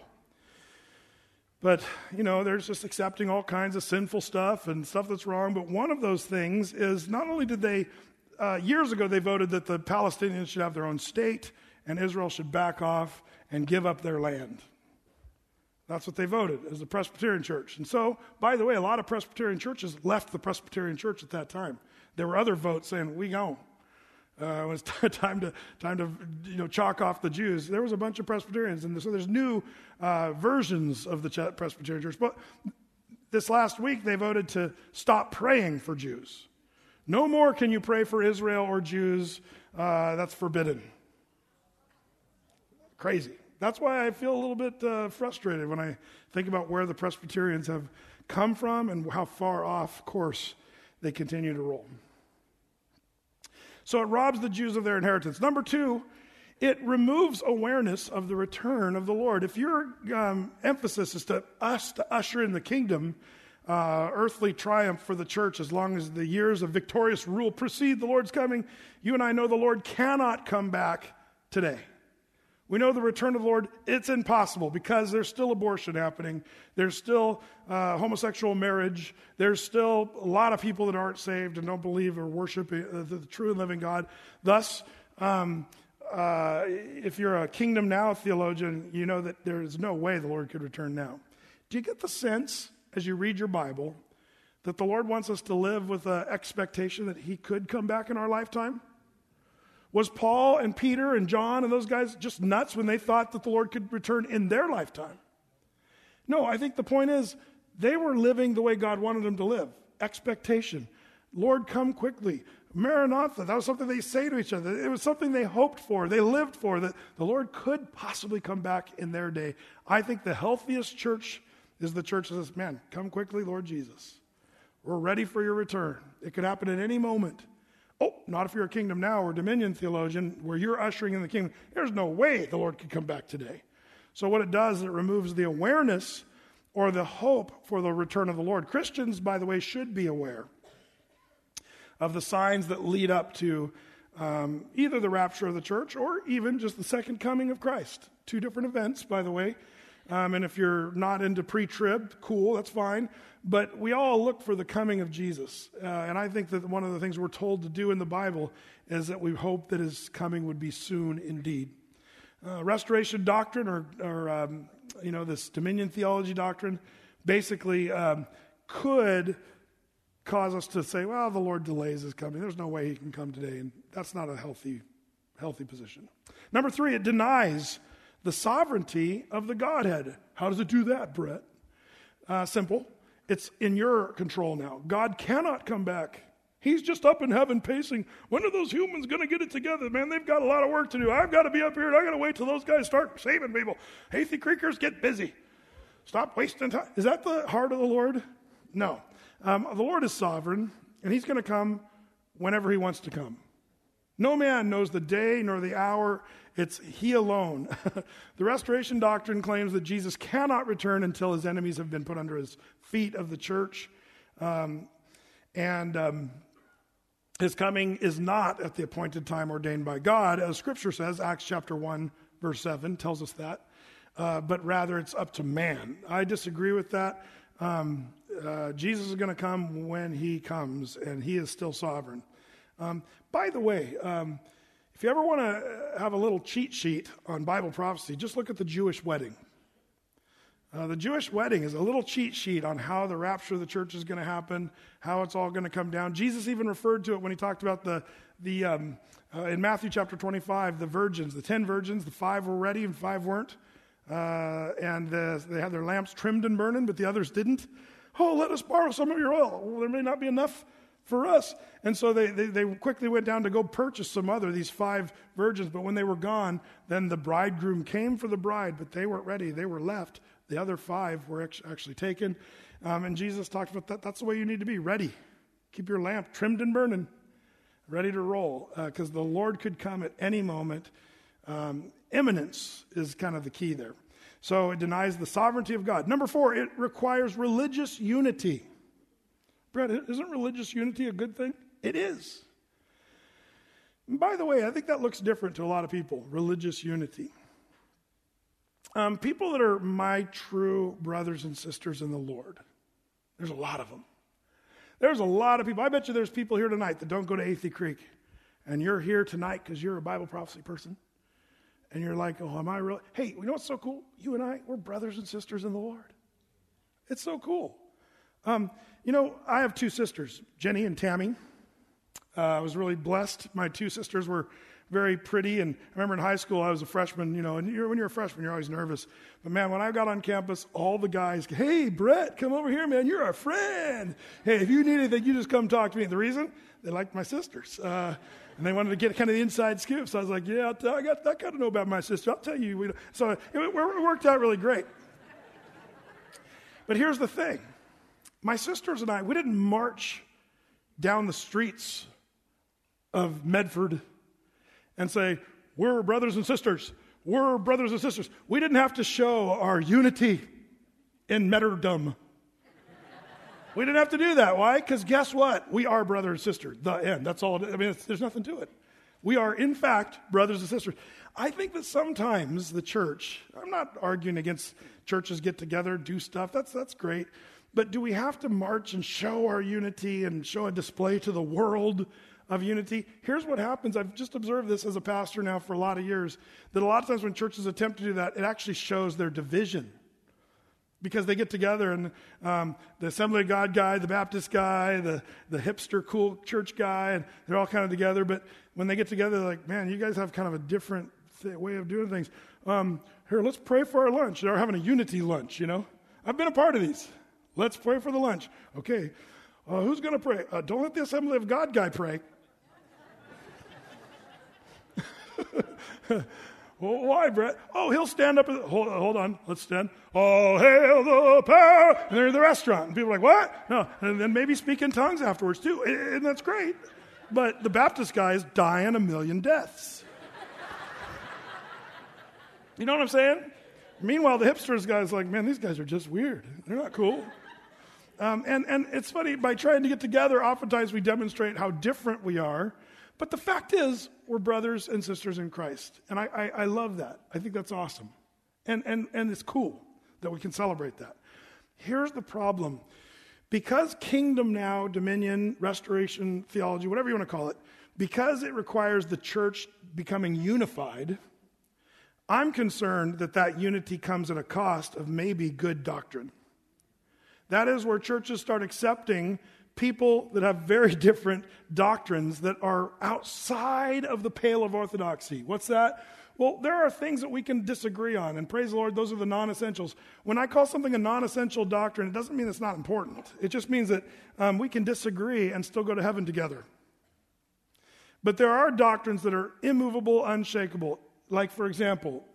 Speaker 2: But, they're just accepting all kinds of sinful stuff and stuff that's wrong. But one of those things is, not only did they, years ago, they voted that the Palestinians should have their own state and Israel should back off and give up their land. That's what they voted as the Presbyterian Church. And so, by the way, a lot of Presbyterian churches left the Presbyterian Church at that time. There were other votes saying, we gone. It was time to chalk off the Jews. There was a bunch of Presbyterians, and so there's new versions of the Presbyterian Church. But this last week, they voted to stop praying for Jews. No more can you pray for Israel or Jews. That's forbidden. Crazy. That's why I feel a little bit frustrated when I think about where the Presbyterians have come from and how far off course they continue to roll. So it robs the Jews of their inheritance. Number two, it removes awareness of the return of the Lord. If your emphasis is to usher in the kingdom, earthly triumph for the church as long as the years of victorious rule precede the Lord's coming, you and I know the Lord cannot come back today. We know the return of the Lord, it's impossible because there's still abortion happening. There's still homosexual marriage. There's still a lot of people that aren't saved and don't believe or worship the true and living God. Thus, if you're a Kingdom Now theologian, you know that there is no way the Lord could return now. Do you get the sense, as you read your Bible, that the Lord wants us to live with an expectation that He could come back in our lifetime? Was Paul and Peter and John and those guys just nuts when they thought that the Lord could return in their lifetime? No, I think the point is they were living the way God wanted them to live. Expectation. Lord, come quickly. Maranatha. That was something they say to each other. It was something they hoped for. They lived for, that the Lord could possibly come back in their day. I think the healthiest church is the church that says, man, come quickly, Lord Jesus. We're ready for your return. It could happen at any moment. Oh, not if you're a Kingdom Now or Dominion theologian where you're ushering in the kingdom. There's no way the Lord could come back today. So what it does is it removes the awareness or the hope for the return of the Lord. Christians, by the way, should be aware of the signs that lead up to either the rapture of the church or even just the second coming of Christ. Two different events, by the way. And if you're not into pre-trib, cool, that's fine. But we all look for the coming of Jesus. And I think that one of the things we're told to do in the Bible is that we hope that His coming would be soon indeed. Restoration doctrine or this dominion theology doctrine basically could cause us to say, well, the Lord delays His coming. There's no way He can come today. And that's not a healthy position. Number three, it denies the sovereignty of the Godhead. How does it do that, Brett? Simple. It's in your control now. God cannot come back. He's just up in heaven pacing. When are those humans going to get it together? Man, they've got a lot of work to do. I've got to be up here, and I've got to wait till those guys start saving people. Hathy Creekers, get busy. Stop wasting time. Is that the heart of the Lord? No. The Lord is sovereign, and he's going to come whenever he wants to come. No man knows the day nor the hour. It's he alone. The restoration doctrine claims that Jesus cannot return until his enemies have been put under his feet of the church. His coming is not at the appointed time ordained by God, as Scripture says. Acts chapter 1, verse 7 tells us that. But rather it's up to man. I disagree with that. Jesus is going to come when he comes, and he is still sovereign. By the way, if you ever want to have a little cheat sheet on Bible prophecy, just look at the Jewish wedding. The Jewish wedding is a little cheat sheet on how the rapture of the church is going to happen, how it's all going to come down. Jesus even referred to it when he talked about in Matthew chapter 25, the virgins, the 10 virgins, the 5 were ready and 5 weren't. And they had their lamps trimmed and burning, but the others didn't. Oh, let us borrow some of your oil. Well, there may not be enough for us. And so they quickly went down to go purchase these 5 virgins. But when they were gone, then the bridegroom came for the bride, but they weren't ready. They were left. The other 5 were actually taken. And Jesus talked about that. That's the way you need to be, ready. Keep your lamp trimmed and burning, ready to roll, because the Lord could come at any moment. Imminence is kind of the key there. So it denies the sovereignty of God. Number 4, it requires religious unity. Brett, isn't religious unity a good thing? It is. And by the way, I think that looks different to a lot of people, religious unity. People that are my true brothers and sisters in the Lord, there's a lot of them. There's a lot of people. I bet you there's people here tonight that don't go to Athey Creek, and you're here tonight because you're a Bible prophecy person. And you're like, oh, am I really? Hey, you know what's so cool? You and I, we're brothers and sisters in the Lord. It's so cool. I have 2 sisters, Jenny and Tammy. I was really blessed. My 2 sisters were very pretty. And I remember in high school, I was a freshman, and when you're a freshman, you're always nervous. But man, when I got on campus, all the guys, hey, Brett, come over here, man. You're our friend. Hey, if you need anything, you just come talk to me. The reason? They liked my sisters. And they wanted to get kind of the inside scoop. So I was like, yeah, I got to know about my sister. I'll tell you. So it worked out really great. But here's the thing. My sisters and I, we didn't march down the streets of Medford and say, we're brothers and sisters. We're brothers and sisters. We didn't have to show our unity in Medderdom. We didn't have to do that. Why? Because guess what? We are brother and sister. The end. That's all. There's nothing to it. We are, in fact, brothers and sisters. I think that sometimes the church, I'm not arguing against churches get together, do stuff. That's great. But do we have to march and show our unity and show a display to the world of unity? Here's what happens. I've just observed this as a pastor now for a lot of years, that a lot of times when churches attempt to do that, it actually shows their division. Because they get together and the Assembly of God guy, the Baptist guy, the hipster cool church guy, and they're all kind of together. But when they get together, they're like, man, you guys have kind of a different way of doing things. Here, let's pray for our lunch. They're having a unity lunch, I've been a part of these. Let's pray for the lunch. Okay, who's going to pray? Don't let the Assembly of God guy pray. Well, why, Brett? Oh, he'll stand up. Hold on. Let's stand. Oh, hail the power. And they're in the restaurant. And people are like, what? No. And then maybe speak in tongues afterwards, too. And that's great. But the Baptist guy is dying a million deaths. You know what I'm saying? Meanwhile, the hipsters guy's like, man, these guys are just weird. They're not cool. And it's funny, by trying to get together, oftentimes we demonstrate how different we are. But the fact is, we're brothers and sisters in Christ. And I love that. I think that's awesome. And it's cool that we can celebrate that. Here's the problem. Because kingdom now, dominion, restoration, theology, whatever you want to call it, because it requires the church becoming unified, I'm concerned that unity comes at a cost of maybe good doctrine. That is where churches start accepting people that have very different doctrines that are outside of the pale of orthodoxy. What's that? Well, there are things that we can disagree on, and praise the Lord, those are the non-essentials. When I call something a non-essential doctrine, it doesn't mean it's not important. It just means that we can disagree and still go to heaven together. But there are doctrines that are immovable, unshakable. Like, for example,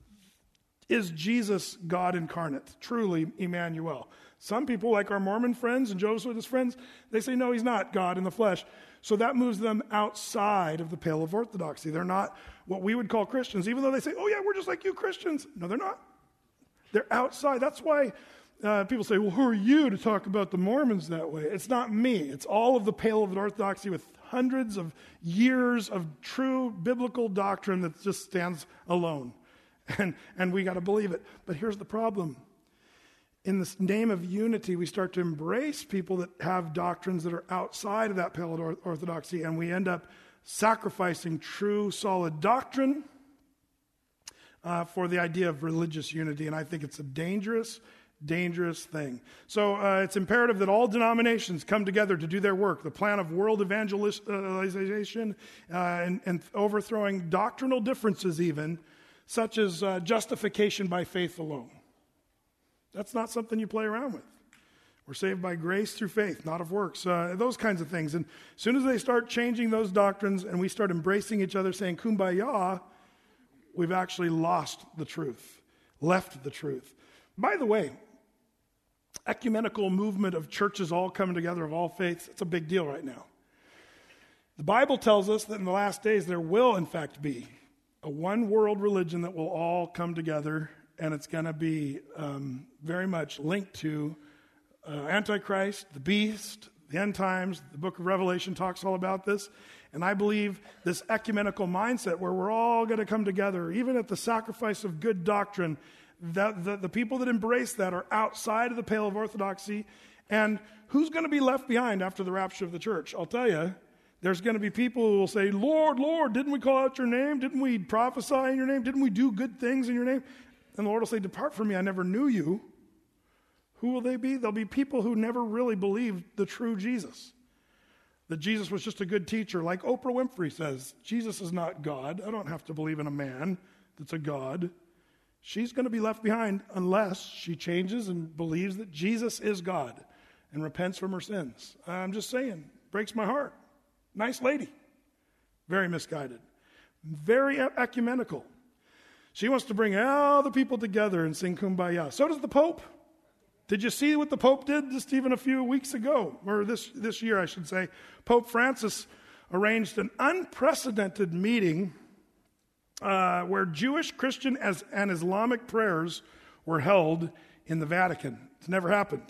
Speaker 2: is Jesus God incarnate? Truly, Emmanuel. Some people, like our Mormon friends and Jehovah's Witness friends, they say, no, he's not God in the flesh. So that moves them outside of the pale of orthodoxy. They're not what we would call Christians, even though they say, oh yeah, we're just like you Christians. No, they're not. They're outside. That's why people say, well, who are you to talk about the Mormons that way? It's not me. It's all of the pale of orthodoxy with hundreds of years of true biblical doctrine that just stands alone. And we got to believe it. But here's the problem. In the name of unity, we start to embrace people that have doctrines that are outside of that pale of orthodoxy, and we end up sacrificing true, solid doctrine for the idea of religious unity. And I think it's a dangerous, dangerous thing. So it's imperative that all denominations come together to do their work. The plan of world evangelization and overthrowing doctrinal differences even, such as justification by faith alone. That's not something you play around with. We're saved by grace through faith, not of works. Those kinds of things. And as soon as they start changing those doctrines and we start embracing each other, saying kumbaya, we've actually lost the truth, left the truth. By the way, ecumenical movement of churches all coming together of all faiths, it's a big deal right now. The Bible tells us that in the last days there will, in fact, be a one world religion that will all come together, and it's going to be very much linked to Antichrist, the beast, the end times. The book of Revelation talks all about this. And I believe this ecumenical mindset where we're all going to come together, even at the sacrifice of good doctrine, that the people that embrace that are outside of the pale of orthodoxy. And who's going to be left behind after the rapture of the church? I'll tell you, there's going to be people who will say, Lord, Lord, didn't we call out your name? Didn't we prophesy in your name? Didn't we do good things in your name? And the Lord will say, depart from me, I never knew you. Who will they be? They'll be people who never really believed the true Jesus. That Jesus was just a good teacher. Like Oprah Winfrey says, Jesus is not God. I don't have to believe in a man that's a God. She's going to be left behind unless she changes and believes that Jesus is God and repents from her sins. I'm just saying, breaks my heart. Nice lady. Very misguided. Very ecumenical. She wants to bring all the people together and sing Kumbaya. So does the Pope. Did you see what the Pope did just even a few weeks ago? Or this year, I should say. Pope Francis arranged an unprecedented meeting where Jewish, Christian, and Islamic prayers were held in the Vatican. It's never happened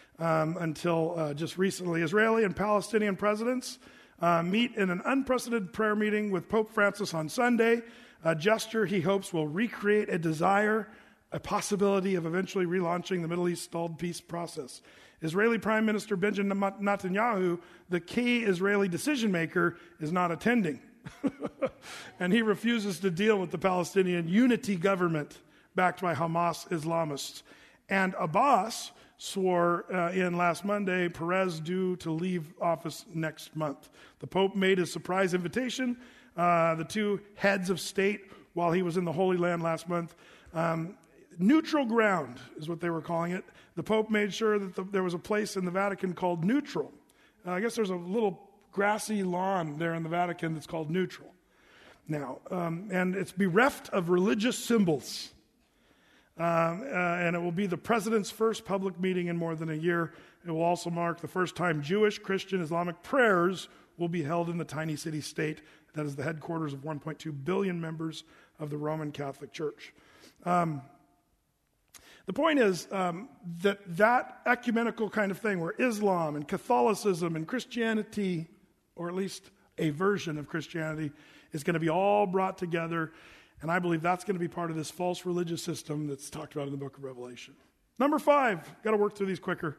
Speaker 2: until just recently. Israeli and Palestinian presidents meet in an unprecedented prayer meeting with Pope Francis on Sunday. A gesture he hopes will recreate a desire, a possibility of eventually relaunching the Middle East stalled peace process. Israeli Prime Minister Benjamin Netanyahu, the key Israeli decision maker, is not attending. And he refuses to deal with the Palestinian unity government backed by Hamas Islamists. And Abbas swore in last Monday, Perez due to leave office next month. The Pope made a surprise invitation. The two heads of state, while he was in the Holy Land last month, neutral ground is what they were calling it. The Pope made sure that there was a place in the Vatican called Neutral. I guess there's a little grassy lawn there in the Vatican that's called Neutral. Now, and it's bereft of religious symbols. And it will be the president's first public meeting in more than a year. It will also mark the first time Jewish, Christian, Islamic prayers will be held in the tiny city state that is the headquarters of 1.2 billion members of the Roman Catholic Church. The point is that ecumenical kind of thing where Islam and Catholicism and Christianity, or at least a version of Christianity, is going to be all brought together. And I believe that's going to be part of this false religious system that's talked about in the book of Revelation. Number 5, got to work through these quicker.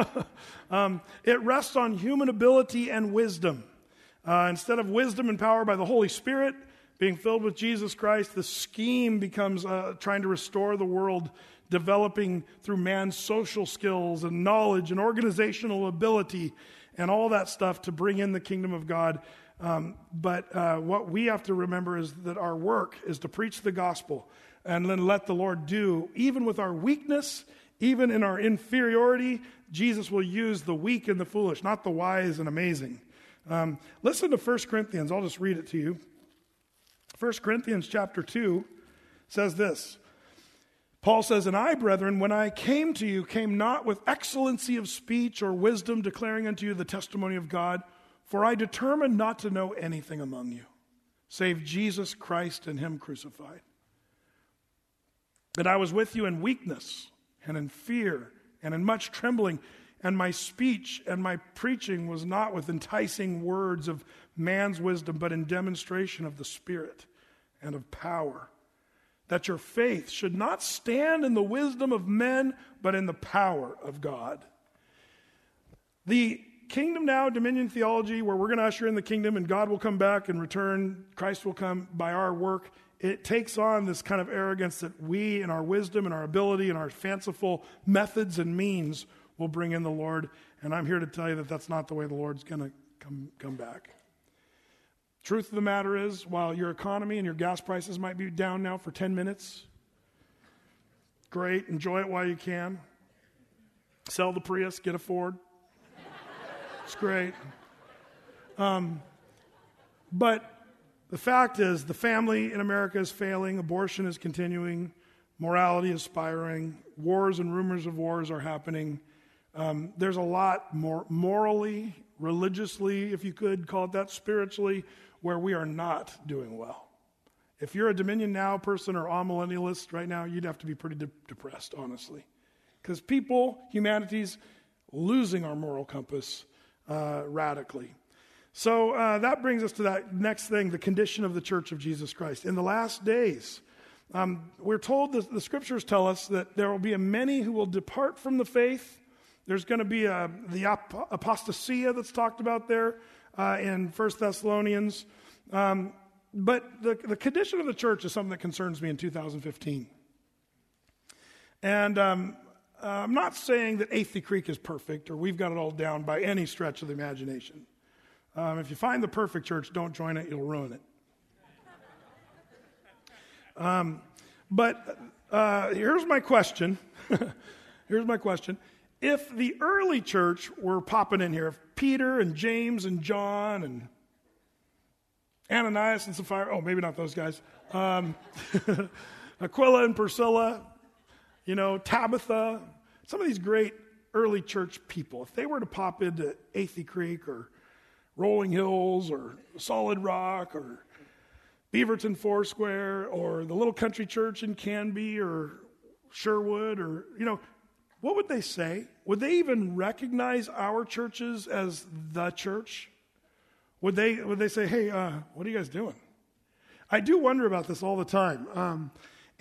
Speaker 2: It rests on human ability and wisdom. Instead of wisdom and power by the Holy Spirit, being filled with Jesus Christ, the scheme becomes trying to restore the world developing through man's social skills and knowledge and organizational ability and all that stuff to bring in the kingdom of God. But what we have to remember is that our work is to preach the gospel and then let the Lord do, even with our weakness, even in our inferiority, Jesus will use the weak and the foolish, not the wise and amazing. Listen to 1 Corinthians. I'll just read it to you. 1 Corinthians chapter 2 says this. Paul says, "And I, brethren, when I came to you, came not with excellency of speech or wisdom, declaring unto you the testimony of God. For I determined not to know anything among you, save Jesus Christ and him crucified. But I was with you in weakness and in fear and in much trembling, and my speech and my preaching was not with enticing words of man's wisdom, but in demonstration of the Spirit and of power, that your faith should not stand in the wisdom of men, but in the power of God." The Kingdom Now Dominion theology, where we're going to usher in the kingdom and God will come back and return, Christ will come by our work, it takes on this kind of arrogance that we in our wisdom and our ability and our fanciful methods and means will bring in the Lord. And I'm here to tell you that that's not the way the Lord's going to come back. Truth of the matter is, while your economy and your gas prices might be down now for 10 minutes, great, enjoy it while you can. Sell the Prius, get a Ford. It's great. But the fact is, the family in America is failing, abortion is continuing, morality is spiraling, wars and rumors of wars are happening. There's a lot more morally, religiously, if you could call it that, spiritually, where we are not doing well. If you're a Dominion Now person or amillennialist right now, you'd have to be pretty depressed, honestly. Because humanity's losing our moral compass radically. So that brings us to that next thing, the condition of the Church of Jesus Christ. In the last days, we're told, the scriptures tell us that there will be many who will depart from the faith. There's going to be the apostasia that's talked about there in 1 Thessalonians. But the condition of the church is something that concerns me in 2015. And I'm not saying that Athey Creek is perfect or we've got it all down by any stretch of the imagination. If you find the perfect church, don't join it, you'll ruin it. But here's my question. If the early church were popping in here, if Peter and James and John and Ananias and Sapphira, oh, maybe not those guys, Aquila and Priscilla, Tabitha, some of these great early church people, if they were to pop into Athey Creek or Rolling Hills or Solid Rock or Beaverton Foursquare or the little country church in Canby or Sherwood or, what would they say? Would they even recognize our churches as the church? Would they say, hey, what are you guys doing? I do wonder about this all the time.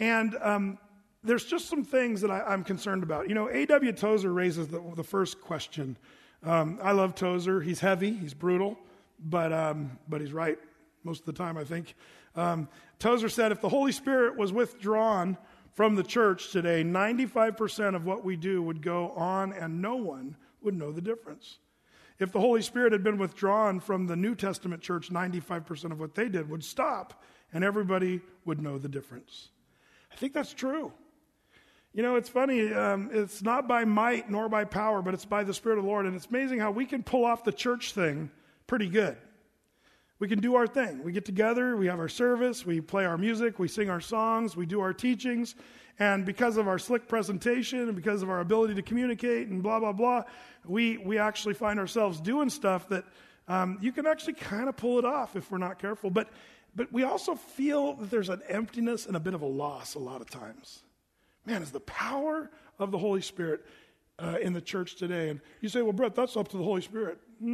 Speaker 2: There's just some things that I'm concerned about. A.W. Tozer raises the first question. I love Tozer. He's heavy. He's brutal. But he's right most of the time, I think. Tozer said, if the Holy Spirit was withdrawn from the church today, 95% of what we do would go on and no one would know the difference. If the Holy Spirit had been withdrawn from the New Testament church, 95% of what they did would stop and everybody would know the difference. I think that's true. It's funny, it's not by might nor by power, but it's by the Spirit of the Lord. And it's amazing how we can pull off the church thing pretty good. We can do our thing. We get together, we have our service, we play our music, we sing our songs, we do our teachings. And because of our slick presentation and because of our ability to communicate and blah, blah, blah, we actually find ourselves doing stuff that you can actually kind of pull it off if we're not careful. But we also feel that there's an emptiness and a bit of a loss a lot of times. Man, is the power of the Holy Spirit in the church today. And you say, well, Brett, that's up to the Holy Spirit.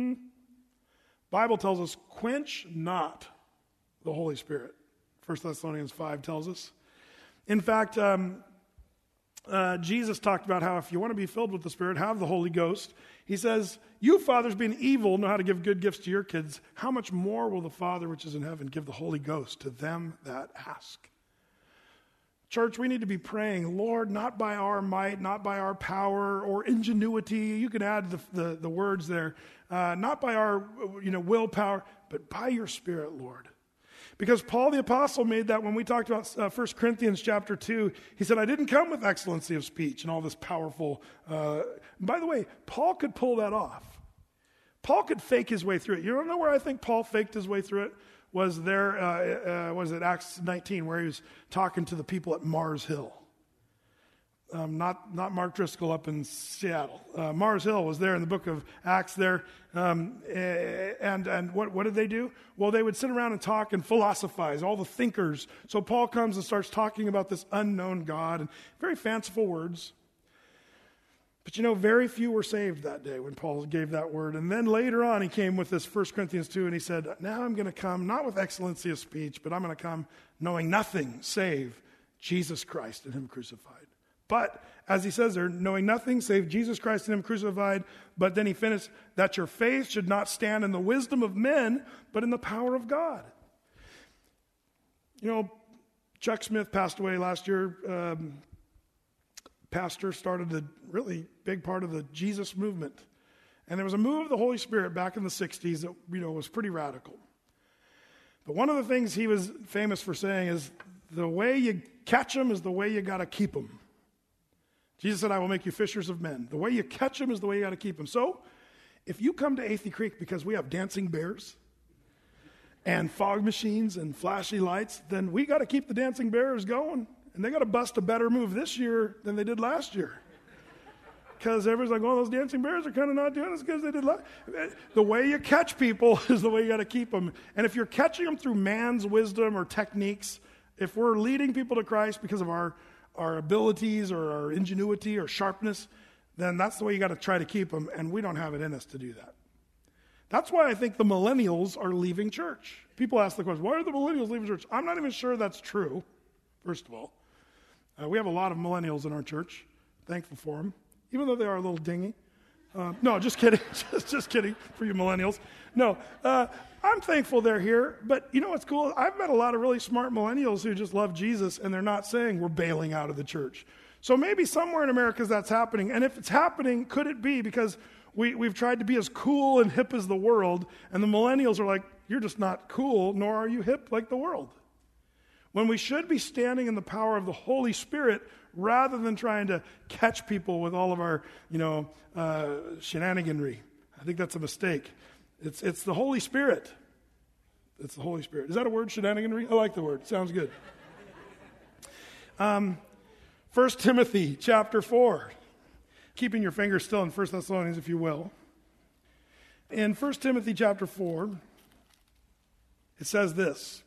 Speaker 2: Bible tells us, quench not the Holy Spirit. 1 Thessalonians 5 tells us. In fact, Jesus talked about how if you want to be filled with the Spirit, have the Holy Ghost. He says, you fathers being evil know how to give good gifts to your kids. How much more will the Father which is in heaven give the Holy Ghost to them that ask? Church, we need to be praying, Lord, not by our might, not by our power or ingenuity. You can add the words there. Not by our willpower, but by your Spirit, Lord. Because Paul the Apostle made that when we talked about 1 Corinthians chapter 2. He said, I didn't come with excellency of speech and all this powerful. By the way, Paul could pull that off. Paul could fake his way through it. You don't know where I think Paul faked his way through it? Was there, was it Acts 19, where he was talking to the people at Mars Hill. Not Mark Driscoll up in Seattle. Mars Hill was there in the book of Acts there. And what did they do? Well, they would sit around and talk and philosophize, all the thinkers. So Paul comes and starts talking about this unknown God, and very fanciful words. But very few were saved that day when Paul gave that word. And then later on, he came with this 1 Corinthians 2, and he said, now I'm going to come, not with excellency of speech, but I'm going to come knowing nothing save Jesus Christ and him crucified. But, as he says there, knowing nothing save Jesus Christ and him crucified, but then he finished, that your faith should not stand in the wisdom of men, but in the power of God. Chuck Smith passed away last year. Pastor started a really big part of the Jesus movement. And there was a move of the Holy Spirit back in the 60s that, was pretty radical. But one of the things he was famous for saying is, the way you catch them is the way you got to keep them. Jesus said, I will make you fishers of men. The way you catch them is the way you got to keep them. So, if you come to Athey Creek because we have dancing bears and fog machines and flashy lights, then we got to keep the dancing bears going. And they got to bust a better move this year than they did last year. Because everybody's like, those dancing bears are kind of not doing as good as they did last year. The way you catch people is the way you got to keep them. And if you're catching them through man's wisdom or techniques, if we're leading people to Christ because of our abilities or our ingenuity or sharpness, then that's the way you got to try to keep them, and we don't have it in us to do that. That's why I think the millennials are leaving church. People ask the question, why are the millennials leaving church? I'm not even sure that's true, first of all. We have a lot of millennials in our church. Thankful for them, even though they are a little dingy. No, just kidding. just kidding for you millennials. No, I'm thankful they're here. But you know what's cool? I've met a lot of really smart millennials who just love Jesus, and they're not saying we're bailing out of the church. So maybe somewhere in America that's happening. And if it's happening, could it be because we've tried to be as cool and hip as the world, and the millennials are like, you're just not cool, nor are you hip like the world. When we should be standing in the power of the Holy Spirit rather than trying to catch people with all of our, shenaniganry. I think that's a mistake. It's the Holy Spirit. It's the Holy Spirit. Is that a word, shenaniganry? I like the word. Sounds good. 1 Timothy chapter 4. Keeping your finger still in 1 Thessalonians, if you will. In 1 Timothy chapter 4, it says this.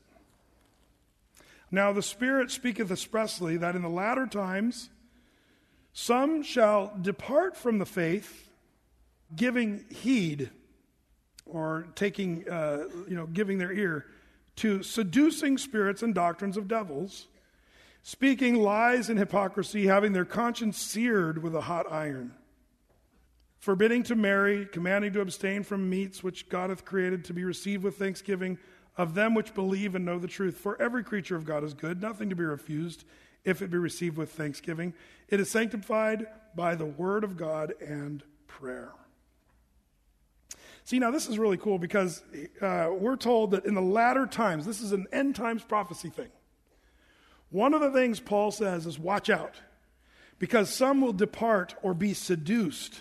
Speaker 2: Now the Spirit speaketh expressly that in the latter times some shall depart from the faith, giving heed, or taking, giving their ear to seducing spirits and doctrines of devils, speaking lies and hypocrisy, having their conscience seared with a hot iron, forbidding to marry, commanding to abstain from meats which God hath created to be received with thanksgiving of them which believe and know the truth. For every creature of God is good, nothing to be refused, if it be received with thanksgiving. It is sanctified by the word of God and prayer. See, now this is really cool because we're told that in the latter times, this is an end times prophecy thing. One of the things Paul says is watch out, because some will depart or be seduced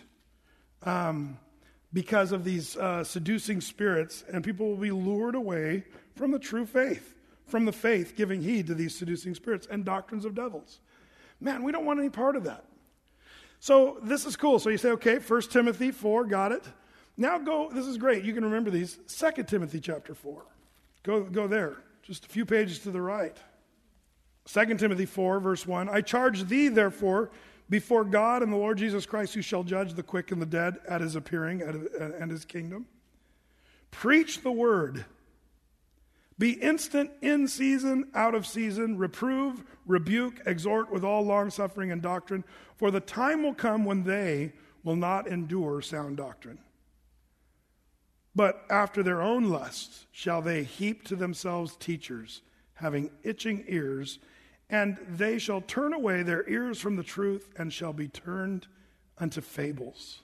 Speaker 2: because of these seducing spirits, and people will be lured away from the true faith, from the faith giving heed to these seducing spirits and doctrines of devils. Man, we don't want any part of that. So this is cool. So you say, okay, 1 Timothy 4, got it. Now go, this is great. You can remember these. 2 Timothy chapter 4. Go there, just a few pages to the right. 2 Timothy 4, verse 1. I charge thee, therefore, before God and the Lord Jesus Christ, who shall judge the quick and the dead at his appearing and his kingdom. Preach the word. Be instant in season, out of season. Reprove, rebuke, exhort with all longsuffering and doctrine. For the time will come when they will not endure sound doctrine. But after their own lusts shall they heap to themselves teachers, having itching ears, and they shall turn away their ears from the truth and shall be turned unto fables.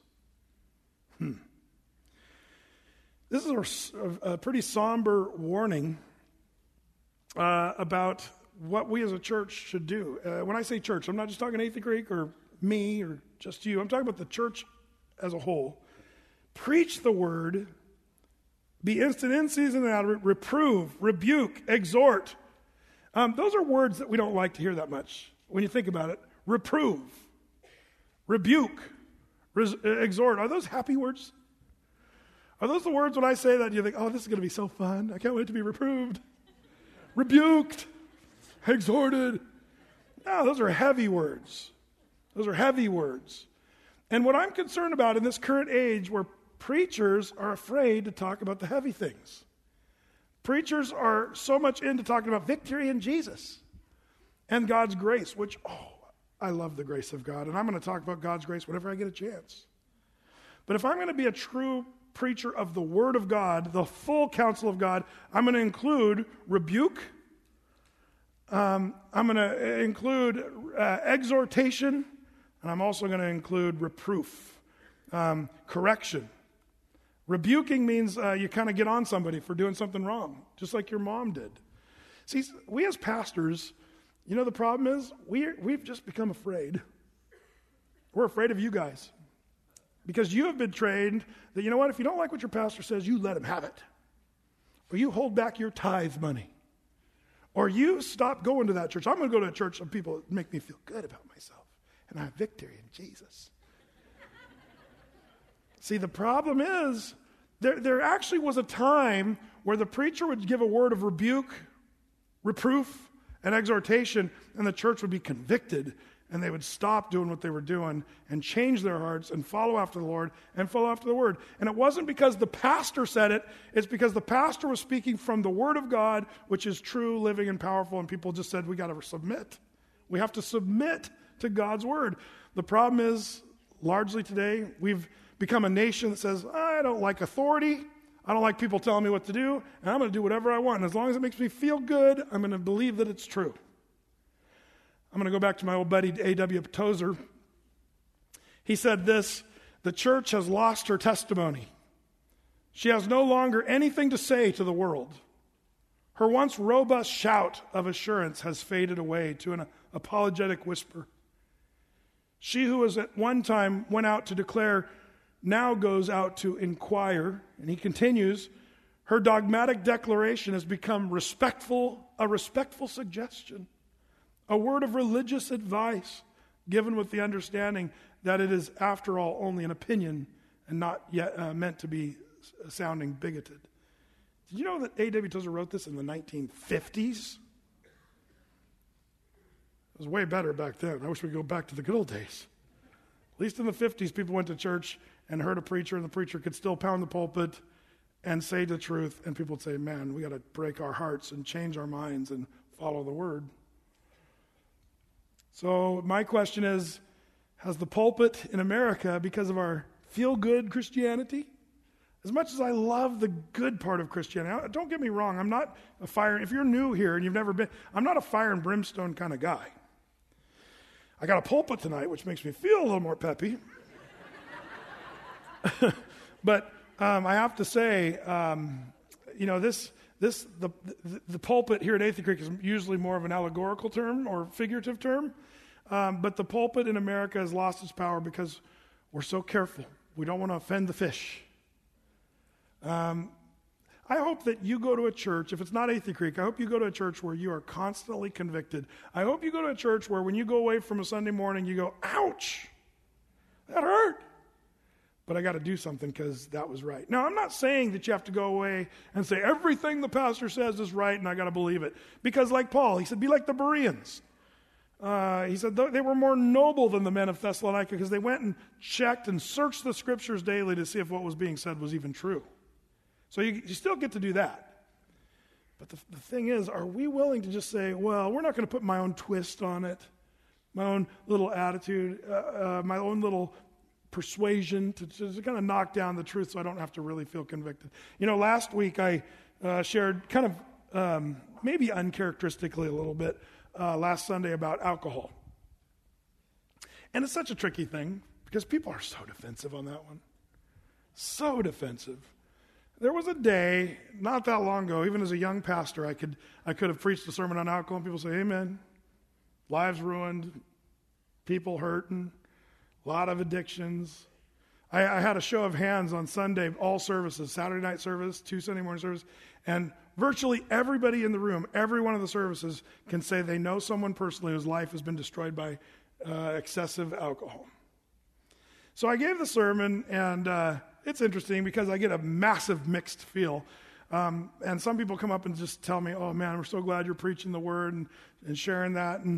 Speaker 2: This is a pretty somber warning about what we as a church should do. When I say church, I'm not just talking Athey Creek or me or just you. I'm talking about the church as a whole. Preach the word, be instant in season and out of it, reprove, rebuke, exhort. Those are words that we don't like to hear that much when you think about it. Reprove, rebuke, exhort. Are those happy words? Are those the words when I say that you think, oh, this is going to be so fun. I can't wait to be reproved, rebuked, exhorted. No, those are heavy words. Those are heavy words. And what I'm concerned about in this current age where preachers are afraid to talk about the heavy things. Preachers are so much into talking about victory in Jesus and God's grace, which, I love the grace of God, and I'm going to talk about God's grace whenever I get a chance. But if I'm going to be a true preacher of the Word of God, the full counsel of God, I'm going to include rebuke. I'm going to include exhortation, and I'm also going to include reproof, correction. Rebuking means you kind of get on somebody for doing something wrong, just like your mom did. See, we as pastors, you know the problem is we've just become afraid. We're afraid of you guys. Because you have been trained that, you know what, if you don't like what your pastor says, you let him have it. Or you hold back your tithe money. Or you stop going to that church. I'm going to go to a church of people that make me feel good about myself. And I have victory in Jesus. See, the problem is, there actually was a time where the preacher would give a word of rebuke, reproof, and exhortation, and the church would be convicted, and they would stop doing what they were doing and change their hearts and follow after the Lord and follow after the Word. And it wasn't because the pastor said it, it's because the pastor was speaking from the Word of God, which is true, living, and powerful, and people just said, we got to submit. We have to submit to God's Word. The problem is, largely today, we've become a nation that says, I don't like authority, I don't like people telling me what to do, and I'm going to do whatever I want. And as long as it makes me feel good, I'm going to believe that it's true. I'm going to go back to my old buddy, A.W. Tozer. He said this, the church has lost her testimony. She has no longer anything to say to the world. Her once robust shout of assurance has faded away to an apologetic whisper. She who was at one time went out to declare now goes out to inquire. And he continues, her dogmatic declaration has become a respectful suggestion, a word of religious advice given with the understanding that it is, after all, only an opinion and not yet meant to be sounding bigoted. Did you know that A.W. Tozer wrote this in the 1950s? It was way better back then. I wish we could go back to the good old days. At least in the 50s, people went to church and heard a preacher, and the preacher could still pound the pulpit and say the truth, and people would say, man, we got to break our hearts and change our minds and follow the word. So my question is, has the pulpit in America, because of our feel-good Christianity, as much as I love the good part of Christianity, don't get me wrong, I'm not a fire, if you're new here and you've never been, I'm not a fire and brimstone kind of guy. I got a pulpit tonight, which makes me feel a little more peppy. But I have to say, the pulpit here at Athey Creek is usually more of an allegorical term or figurative term. But the pulpit in America has lost its power because we're so careful. We don't want to offend the fish. I hope that you go to a church, if it's not Athey Creek, I hope you go to a church where you are constantly convicted. I hope you go to a church where when you go away from a Sunday morning, you go, ouch, that hurt. But I got to do something because that was right. Now, I'm not saying that you have to go away and say everything the pastor says is right and I got to believe it. Because like Paul, he said, be like the Bereans. He said they were more noble than the men of Thessalonica because they went and checked and searched the scriptures daily to see if what was being said was even true. So you still get to do that. But the thing is, are we willing to just say, well, we're not going to put my own twist on it, my own little attitude, my own little persuasion to kind of knock down the truth so I don't have to really feel convicted. You know, last week I shared kind of maybe uncharacteristically a little bit last Sunday about alcohol. And it's such a tricky thing because people are so defensive on that one. So defensive. There was a day, not that long ago, even as a young pastor, I could have preached a sermon on alcohol and people say, amen. Lives ruined, people hurting, a lot of addictions. I had a show of hands on Sunday, all services, Saturday night service, 2 Sunday morning service, and virtually everybody in the room, every one of the services can say they know someone personally whose life has been destroyed by excessive alcohol. So I gave the sermon, and it's interesting because I get a massive mixed feel. And some people come up and just tell me, oh man, we're so glad you're preaching the word and sharing that, and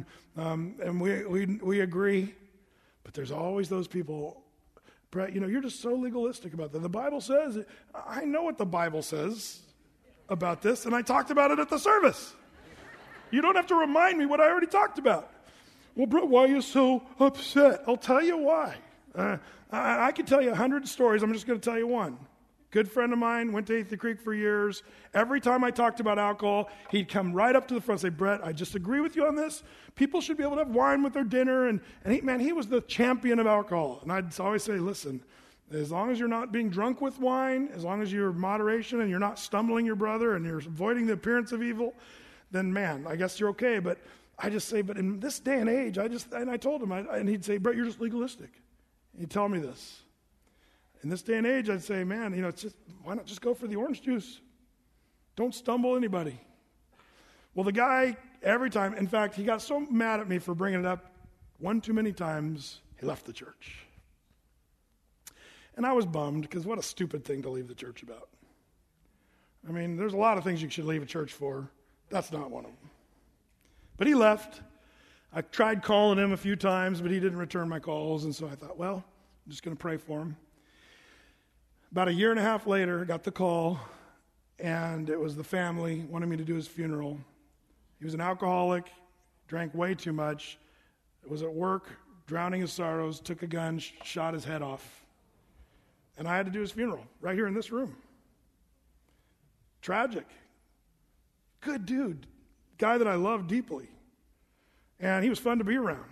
Speaker 2: we agree. But there's always those people, Brett, you're just so legalistic about that. The Bible says, I know what the Bible says about this, and I talked about it at the service. You don't have to remind me what I already talked about. Well, Brett, why are you so upset? I'll tell you why. I could tell you 100 stories. I'm just going to tell you one. Good friend of mine, went to Athey Creek for years. Every time I talked about alcohol, he'd come right up to the front and say, Brett, I just agree with you on this. People should be able to have wine with their dinner. And he was the champion of alcohol. And I'd always say, listen, as long as you're not being drunk with wine, as long as you're in moderation and you're not stumbling your brother and you're avoiding the appearance of evil, then man, I guess you're okay. But I just say, but in this day and age, and I told him, and he'd say, Brett, you're just legalistic. He'd tell me this. In this day and age, I'd say, man, it's just, why not just go for the orange juice? Don't stumble anybody. Well, the guy, every time, in fact, he got so mad at me for bringing it up one too many times, he left the church. And I was bummed, because what a stupid thing to leave the church about. I mean, there's a lot of things you should leave a church for. That's not one of them. But he left. I tried calling him a few times, but he didn't return my calls, and so I thought, well, I'm just going to pray for him. About 1.5 years later, I got the call, and it was the family wanting me to do his funeral. He was an alcoholic, drank way too much, was at work, drowning his sorrows, took a gun, shot his head off. And I had to do his funeral right here in this room. Tragic. Good dude. Guy that I love deeply. And he was fun to be around.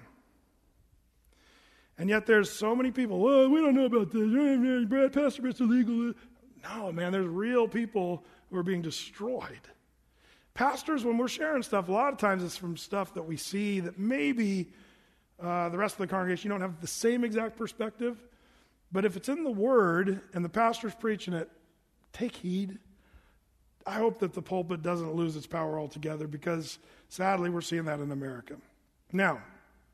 Speaker 2: And yet there's so many people, oh, we don't know about this. Brad, Pastor Brett's illegal. No, man, there's real people who are being destroyed. Pastors, when we're sharing stuff, a lot of times it's from stuff that we see that maybe the rest of the congregation, you don't have the same exact perspective. But if it's in the Word and the pastor's preaching it, take heed. I hope that the pulpit doesn't lose its power altogether, because sadly we're seeing that in America. Now,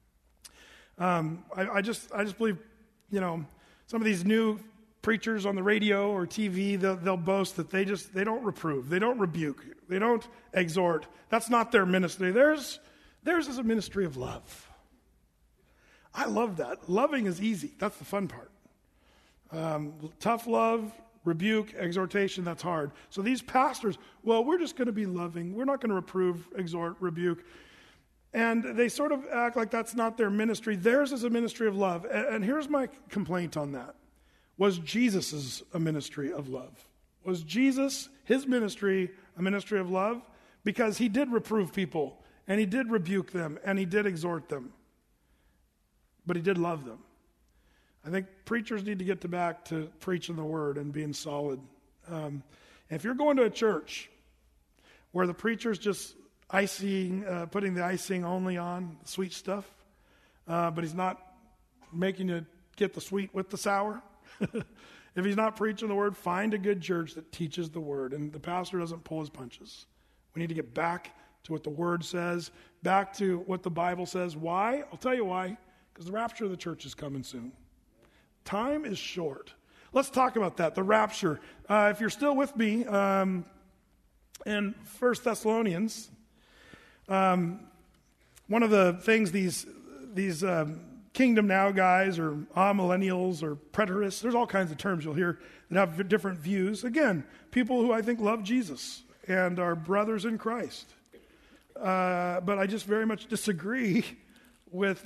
Speaker 2: I just believe, some of these new preachers on the radio or TV, they'll boast that they don't reprove, they don't rebuke, they don't exhort. That's not their ministry. Theirs is a ministry of love. I love that. Loving is easy. That's the fun part. Tough love, rebuke, exhortation, that's hard. So these pastors, well, we're just going to be loving. We're not going to reprove, exhort, rebuke. And they sort of act like that's not their ministry. Theirs is a ministry of love. And here's my complaint on that. Was Jesus' a ministry of love? Was Jesus, his ministry, a ministry of love? Because he did reprove people, and he did rebuke them, and he did exhort them. But he did love them. I think preachers need to get back to preaching the word and being solid. If you're going to a church where the preacher's just putting the icing only on the sweet stuff, but he's not making you get the sweet with the sour, if he's not preaching the word, find a good church that teaches the word, and the pastor doesn't pull his punches. We need to get back to what the word says, back to what the Bible says. Why? I'll tell you why. Because the rapture of the church is coming soon. Time is short. Let's talk about that, the rapture. If you're still with me, in 1 Thessalonians, one of the things these Kingdom Now guys or millennials or preterists, there's all kinds of terms you'll hear that have different views. Again, people who I think love Jesus and are brothers in Christ. But I just very much disagree with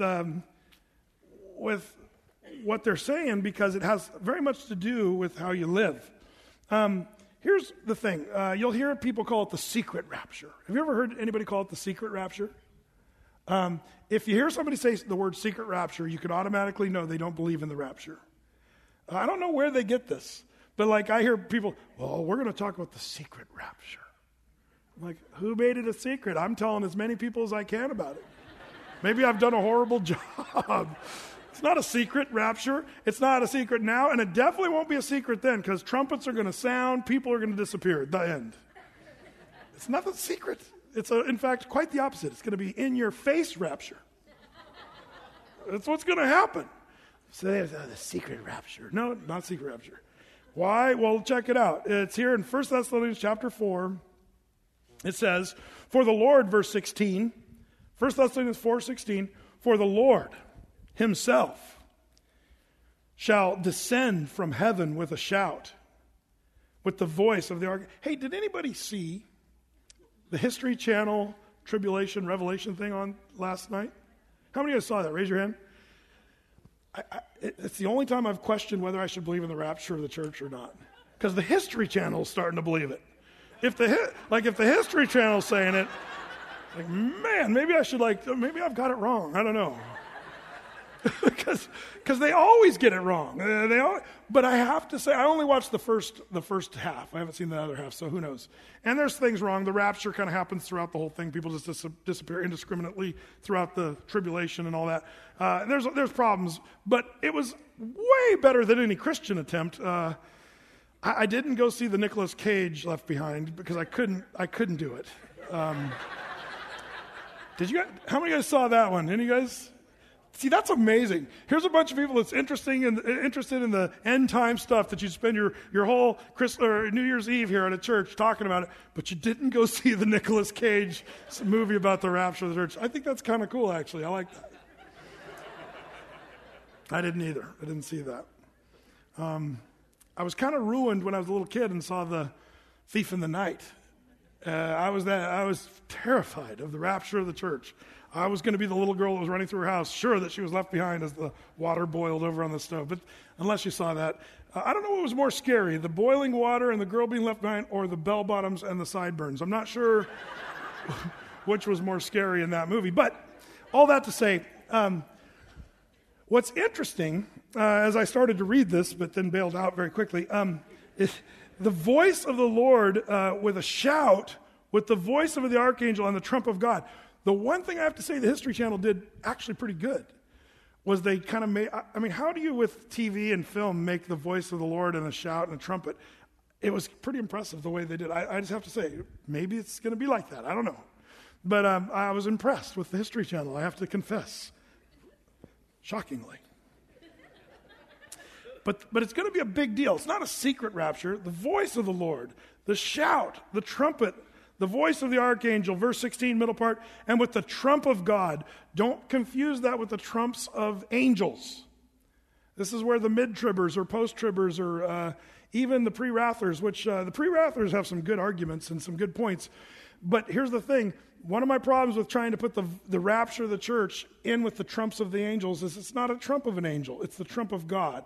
Speaker 2: what they're saying, because it has very much to do with how you live. Here's the thing. You'll hear people call it the secret rapture. Have you ever heard anybody call it the secret rapture? If you hear somebody say the word secret rapture, you can automatically know they don't believe in the rapture. I don't know where they get this, but like I hear people, well, we're going to talk about the secret rapture. I'm like, who made it a secret? I'm telling as many people as I can about it. Maybe I've done a horrible job. It's not a secret rapture. It's not a secret now, and it definitely won't be a secret then, because trumpets are going to sound, people are going to disappear at the end. It's nothing secret. It's, in fact, quite the opposite. It's going to be in-your-face rapture. That's what's going to happen. So there's the secret rapture. No, not secret rapture. Why? Well, check it out. It's here in 1 Thessalonians chapter 4. It says, for the Lord, verse 16, 1 Thessalonians 4:16, for the Lord himself shall descend from heaven with a shout, with the voice of the archangel. Hey, did anybody see the History Channel Tribulation Revelation thing on last night? How many of you guys saw that? Raise your hand. It's the only time I've questioned whether I should believe in the rapture of the church or not, because the History Channel is starting to believe it. If the History Channel is saying it, like, man, maybe I've got it wrong. I don't know. Because they always get it wrong. But I have to say, I only watched the first half. I haven't seen the other half, so who knows? And there's things wrong. The rapture kind of happens throughout the whole thing. People just disappear indiscriminately throughout the tribulation and all that. There's problems, but it was way better than any Christian attempt. I didn't go see the Nicolas Cage Left Behind because I couldn't do it. Did you guys? How many of you guys saw that one? Any of you guys? See, that's amazing. Here's a bunch of people that's interested in the end time stuff that you spend your whole New Year's Eve here at a church talking about it, but you didn't go see the Nicolas Cage movie about the rapture of the church. I think that's kind of cool, actually. I like that. I didn't either. I didn't see that. I was kind of ruined when I was a little kid and saw The Thief in the Night. I was terrified of the rapture of the church. I was going to be the little girl that was running through her house, sure that she was left behind as the water boiled over on the stove. But unless you saw that, I don't know what was more scary, the boiling water and the girl being left behind, or the bell bottoms and the sideburns. I'm not sure which was more scary in that movie. But all that to say, what's interesting, as I started to read this, but then bailed out very quickly, is the voice of the Lord with a shout, with the voice of the archangel and the trump of God. The one thing I have to say the History Channel did actually pretty good was they kind of made, how do you with TV and film make the voice of the Lord and a shout and a trumpet? It was pretty impressive the way they did. I just have to say, maybe it's going to be like that. I don't know. But I was impressed with the History Channel, I have to confess. Shockingly. But it's going to be a big deal. It's not a secret rapture. The voice of the Lord, the shout, the trumpet, the voice of the archangel, verse 16, middle part, and with the trump of God. Don't confuse that with the trumps of angels. This is where the mid-tribbers or post-tribbers or even the pre-wrathers, which the pre-wrathers have some good arguments and some good points. But here's the thing. One of my problems with trying to put the rapture of the church in with the trumps of the angels is it's not a trump of an angel. It's the trump of God.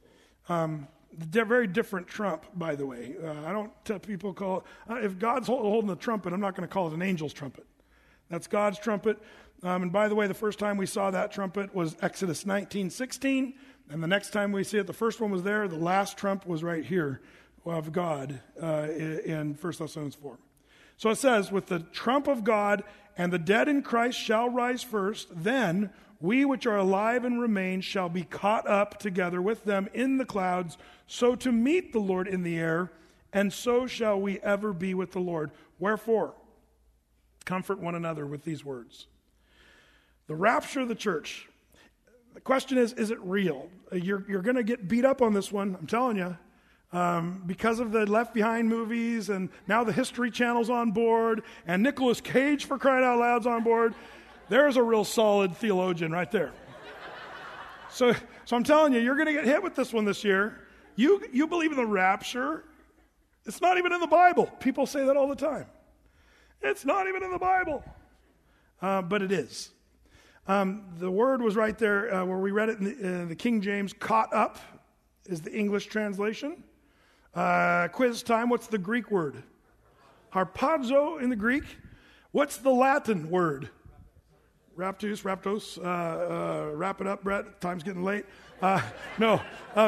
Speaker 2: Very different trump, by the way. I don't tell people if God's holding the trumpet, I'm not going to call it an angel's trumpet. That's God's trumpet. And by the way, the first time we saw that trumpet was Exodus 19:16. And the next time we see it, the first one was there. The last trump was right here of God in 1 Thessalonians 4. So it says, with the trump of God, and the dead in Christ shall rise first, then we which are alive and remain shall be caught up together with them in the clouds, so to meet the Lord in the air, and so shall we ever be with the Lord. Wherefore, comfort one another with these words. The rapture of the church. The question is it real? You're going to get beat up on this one, I'm telling you. Because of the Left Behind movies, and now the History Channel's on board, and Nicolas Cage, for crying out loud's on board. There's a real solid theologian right there. So I'm telling you, you're going to get hit with this one this year. You believe in the rapture. It's not even in the Bible. People say that all the time. It's not even in the Bible. But it is. The word was right there where we read it in the King James. Caught up is the English translation. Quiz time. What's the Greek word? Harpazo in the Greek. What's the Latin word? raptos, wrap it up, Brett. Time's getting late. No,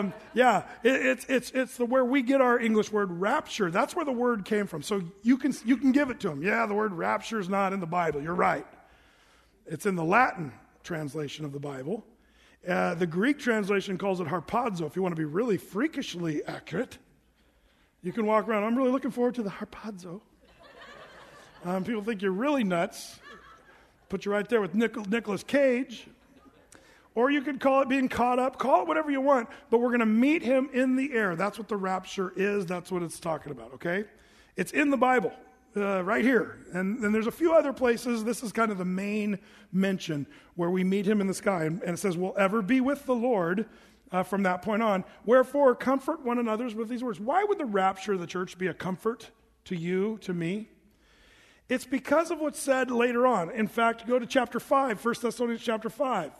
Speaker 2: it's where we get our English word rapture. That's where the word came from. So you can give it to them. Yeah, the word rapture is not in the Bible. You're right. It's in the Latin translation of the Bible. The Greek translation calls it harpazo. If you want to be really freakishly accurate, you can walk around. I'm really looking forward to the harpazo. People think you're really nuts. Put you right there with Nicolas Cage. Or you could call it being caught up. Call it whatever you want. But we're going to meet him in the air. That's what the rapture is. That's what it's talking about, okay? It's in the Bible, right here. And then there's a few other places. This is kind of the main mention where we meet him in the sky. And it says, we'll ever be with the Lord from that point on. Wherefore, comfort one another with these words. Why would the rapture of the church be a comfort to you, to me? It's because of what's said later on. In fact, go to chapter 5, 1 Thessalonians chapter 5.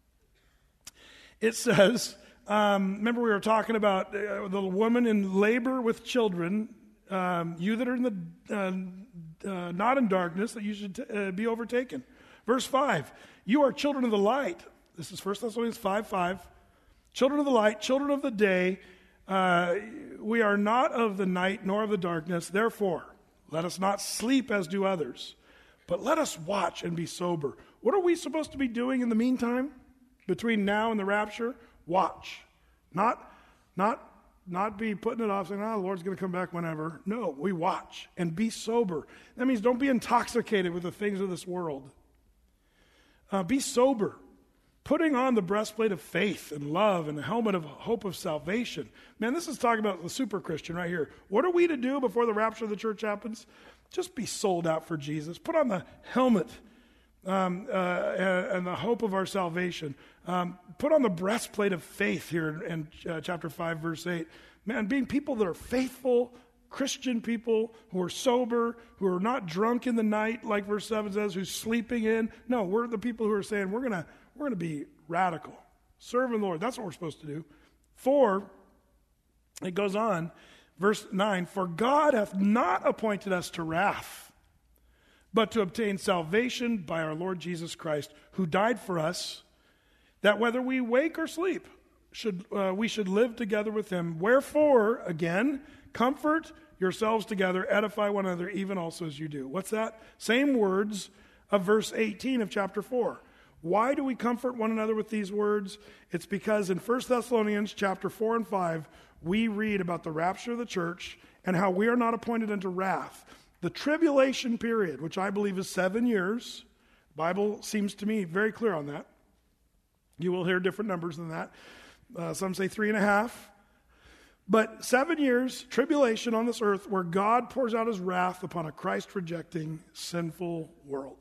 Speaker 2: It says, remember we were talking about the woman in labor with children, you that are in the not in darkness, that you should be overtaken. Verse 5, you are children of the light. This is 1 Thessalonians 5:5. Children of the light, children of the day, we are not of the night nor of the darkness. Therefore, let us not sleep as do others, but let us watch and be sober. What are we supposed to be doing in the meantime? Between now and the rapture? Watch. Not be putting it off saying, the Lord's going to come back whenever. No, we watch and be sober. That means don't be intoxicated with the things of this world. Be sober. Putting on the breastplate of faith and love and the helmet of hope of salvation. Man, this is talking about the super Christian right here. What are we to do before the rapture of the church happens? Just be sold out for Jesus. Put on the helmet and the hope of our salvation. Put on the breastplate of faith here in chapter 5, verse 8. Man, being people that are faithful, Christian people who are sober, who are not drunk in the night, like verse 7 says, who's sleeping in. No, we're the people who are saying we're going to be radical. Serving the Lord. That's what we're supposed to do. For, it goes on, verse 9, for God hath not appointed us to wrath, but to obtain salvation by our Lord Jesus Christ, who died for us, that whether we wake or sleep, we should live together with him. Wherefore, again, comfort yourselves together, edify one another, even also as you do. What's that? Same words of verse 18 of chapter 4. Why do we comfort one another with these words? It's because in 1 Thessalonians chapter 4 and 5, we read about the rapture of the church and how we are not appointed unto wrath. The tribulation period, which I believe is 7 years, the Bible seems to me very clear on that. You will hear different numbers than that. Some say 3.5. But 7 years, tribulation on this earth, where God pours out his wrath upon a Christ-rejecting, sinful world.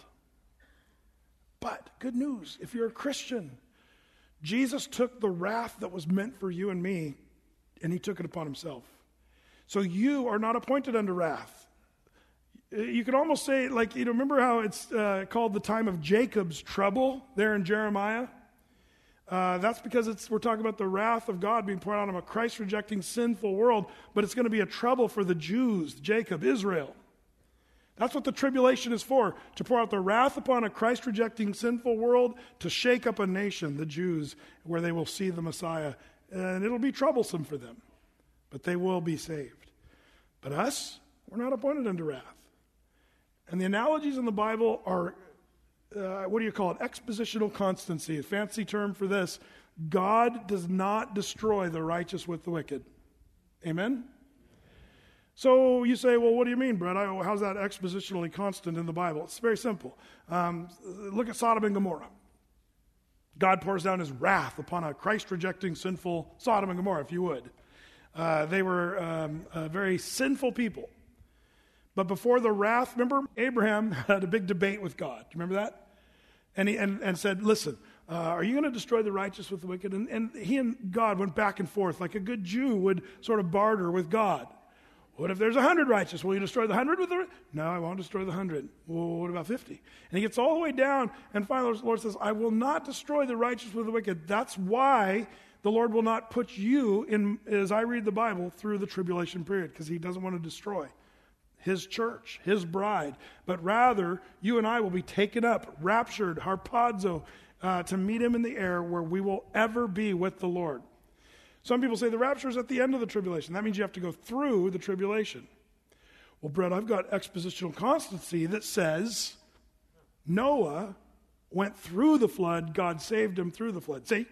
Speaker 2: But, good news, if you're a Christian, Jesus took the wrath that was meant for you and me, and he took it upon himself. So you are not appointed unto wrath. You could almost say, like, remember how it's called the time of Jacob's trouble there in Jeremiah? That's because we're talking about the wrath of God being poured out on a Christ-rejecting, sinful world, but it's going to be a trouble for the Jews, Jacob, Israel. That's what the tribulation is for, to pour out the wrath upon a Christ-rejecting, sinful world, to shake up a nation, the Jews, where they will see the Messiah. And it'll be troublesome for them, but they will be saved. But us, we're not appointed unto wrath. And the analogies in the Bible are, what do you call it? Expositional constancy, a fancy term for this. God does not destroy the righteous with the wicked. Amen? So you say, well, what do you mean, Brett? How's that expositionally constant in the Bible? It's very simple. Look at Sodom and Gomorrah. God pours down his wrath upon a Christ-rejecting, sinful Sodom and Gomorrah, if you would. They were very sinful people. But before the wrath, remember, Abraham had a big debate with God. Do you remember that? And he said, listen, are you going to destroy the righteous with the wicked? And he and God went back and forth like a good Jew would sort of barter with God. What if there's 100 righteous? Will you destroy the 100 with the? No, I won't destroy the 100. Well, what about 50? And he gets all the way down, and finally the Lord says, I will not destroy the righteous with the wicked. That's why the Lord will not put you in, as I read the Bible, through the tribulation period, because he doesn't want to destroy his church, his bride, but rather you and I will be taken up, raptured, harpazo, to meet him in the air where we will ever be with the Lord. Some people say the rapture is at the end of the tribulation. That means you have to go through the tribulation. Well, Brett, I've got expositional constancy that says Noah went through the flood, God saved him through the flood. See?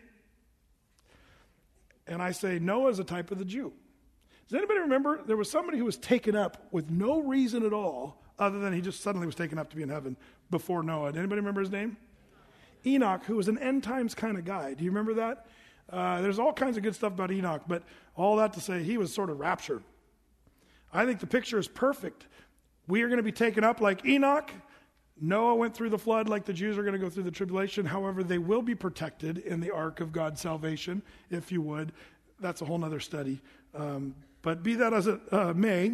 Speaker 2: And I say Noah is a type of the Jew. Does anybody remember there was somebody who was taken up with no reason at all other than he just suddenly was taken up to be in heaven before Noah? Did anybody remember his name? Enoch, who was an end times kind of guy. Do you remember that? There's all kinds of good stuff about Enoch, but all that to say he was sort of raptured. I think the picture is perfect. We are going to be taken up like Enoch. Noah went through the flood like the Jews are going to go through the tribulation. However, they will be protected in the ark of God's salvation, if you would. That's a whole other study. But be that as it may,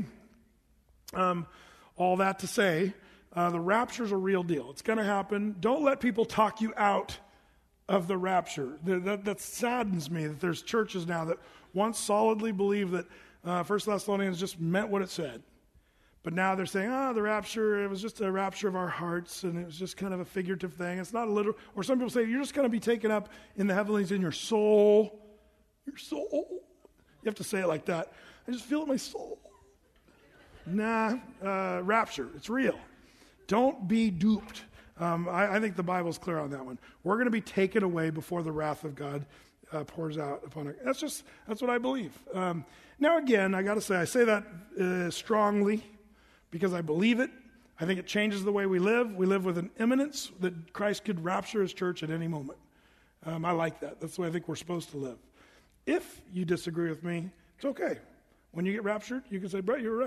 Speaker 2: all that to say, the rapture is a real deal. It's going to happen. Don't let people talk you out of the rapture. That saddens me that there's churches now that once solidly believe that 1 Thessalonians just meant what it said. But now they're saying, the rapture, it was just a rapture of our hearts, and it was just kind of a figurative thing. It's not a literal. Or some people say, you're just going to be taken up in the heavenlies in your soul. Your soul. You have to say it like that. I just feel it in my soul. Nah, rapture. It's real. Don't be duped. I think the Bible's clear on that one. We're going to be taken away before the wrath of God pours out upon it. That's what I believe. Now again, I got to say, I say that strongly because I believe it. I think it changes the way we live. We live with an imminence that Christ could rapture his church at any moment. I like that. That's the way I think we're supposed to live. If you disagree with me, it's okay. When you get raptured, you can say, Brett, you were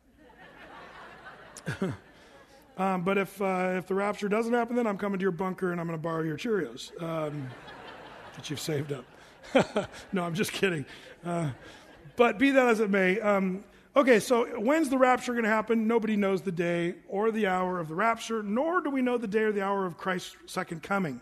Speaker 2: right. But if the rapture doesn't happen, then I'm coming to your bunker and I'm going to borrow your Cheerios that you've saved up. No, I'm just kidding. But be that as it may. Okay, so when's the rapture going to happen? Nobody knows the day or the hour of the rapture, nor do we know the day or the hour of Christ's second coming.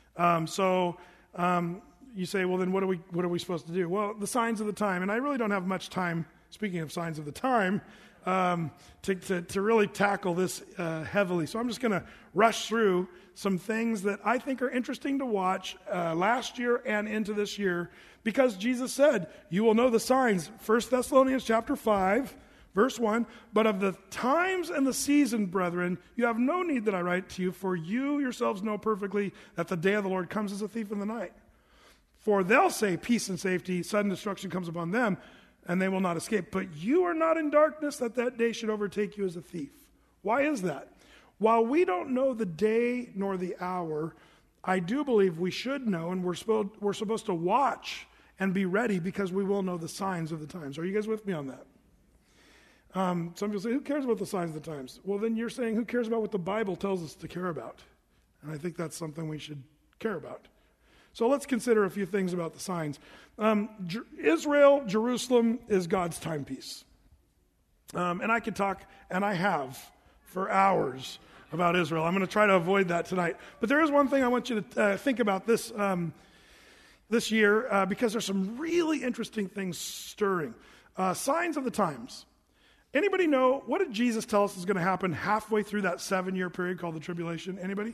Speaker 2: You say, well, then what are we supposed to do? Well, the signs of the time, and I really don't have much time, speaking of signs of the time, to really tackle this heavily. So I'm just going to rush through some things that I think are interesting to watch last year and into this year, because Jesus said, you will know the signs. 1 Thessalonians chapter 5, verse 1, but of the times and the season, brethren, you have no need that I write to you, for you yourselves know perfectly that the day of the Lord comes as a thief in the night. For they'll say peace and safety, sudden destruction comes upon them, and they will not escape. But you are not in darkness, that day should overtake you as a thief. Why is that? While we don't know the day nor the hour, I do believe we should know, and we're supposed to watch and be ready, because we will know the signs of the times. Are you guys with me on that? Some people say, who cares about the signs of the times? Well, then you're saying, who cares about what the Bible tells us to care about? And I think that's something we should care about. So let's consider a few things about the signs. Israel, Jerusalem, is God's timepiece. And I could talk, and I have, for hours about Israel. I'm going to try to avoid that tonight. But there is one thing I want you to think about this year, because there's some really interesting things stirring. Signs of the times. Anybody know, what did Jesus tell us is going to happen halfway through that 7-year period called the tribulation? Anybody?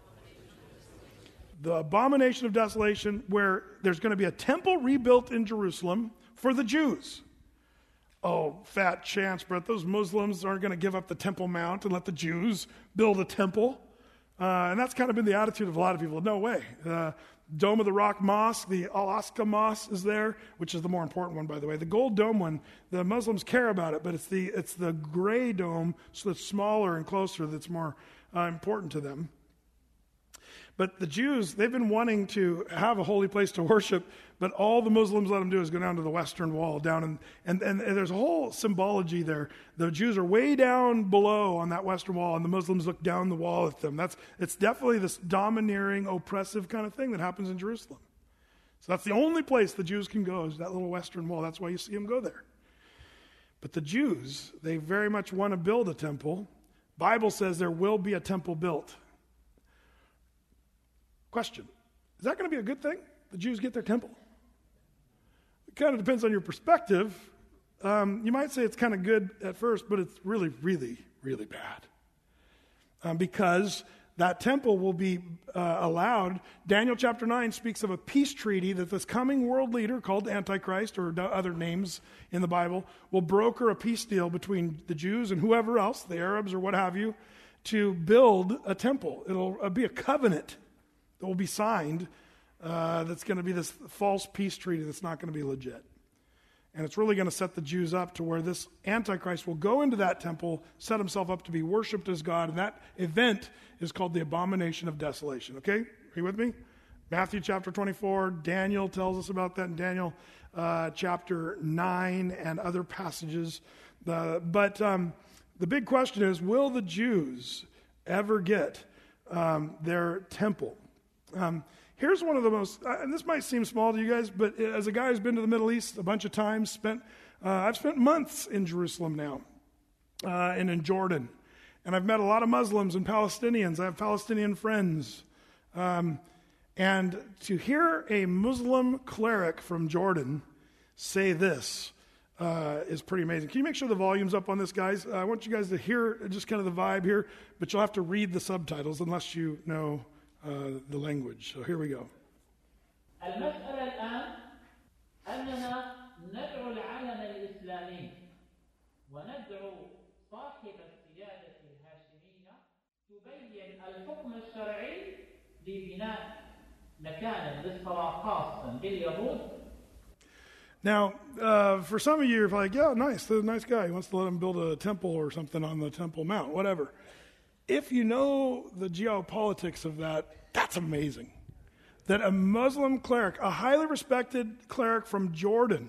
Speaker 2: The abomination of desolation, where there's going to be a temple rebuilt in Jerusalem for the Jews. Oh, fat chance, Brett. Those Muslims aren't going to give up the Temple Mount and let the Jews build a temple. And that's kind of been the attitude of a lot of people. No way. Dome of the Rock Mosque, the Al-Aqsa Mosque is there, which is the more important one, by the way. The gold dome one, the Muslims care about it, but it's the gray dome, so it's smaller and closer, that's more important to them. But the Jews, they've been wanting to have a holy place to worship, but all the Muslims let them do is go down to the Western Wall, down and there's a whole symbology there. The Jews are way down below on that Western Wall, and the Muslims look down the wall at them. It's definitely this domineering, oppressive kind of thing that happens in Jerusalem. So that's the only place the Jews can go, is that little Western Wall. That's why you see them go there. But the Jews, they very much want to build a temple. Bible says there will be a temple built. Question, is that going to be a good thing? The Jews get their temple? It kind of depends on your perspective. you might say it's kind of good at first, but it's really, really, really bad. Because that temple will be allowed. Daniel chapter 9 speaks of a peace treaty that this coming world leader called Antichrist, or other names in the Bible, will broker a peace deal between the Jews and whoever else, the Arabs or what have you, to build a temple. It'll be a covenant that will be signed that's going to be this false peace treaty that's not going to be legit. And it's really going to set the Jews up to where this Antichrist will go into that temple, set himself up to be worshipped as God, and that event is called the abomination of desolation. Okay? Are you with me? Matthew chapter 24, Daniel tells us about that in Daniel chapter 9 and other passages. But the big question is, will the Jews ever get their temple? Here's one of the most, and this might seem small to you guys, but as a guy who's been to the Middle East a bunch of times, I've spent months in Jerusalem now, and in Jordan. And I've met a lot of Muslims and Palestinians. I have Palestinian friends. And to hear a Muslim cleric from Jordan say this is pretty amazing. Can you make sure the volume's up on this, guys? I want you guys to hear just kind of the vibe here, but you'll have to read the subtitles unless you know the language. So here we go.
Speaker 3: المسألة الآن أننا ندعو العالم الإسلامي وندعو صاحب السيادة الهاشمية تبين الحكم الشرعي لبناء مكان للصلاة خاصا باليهود.
Speaker 2: Now, for some of you, you're like, yeah, nice, the nice guy. He wants to let him build a temple or something on the Temple Mount, whatever. If you know the geopolitics of that, that's amazing. That a Muslim cleric, a highly respected cleric from Jordan,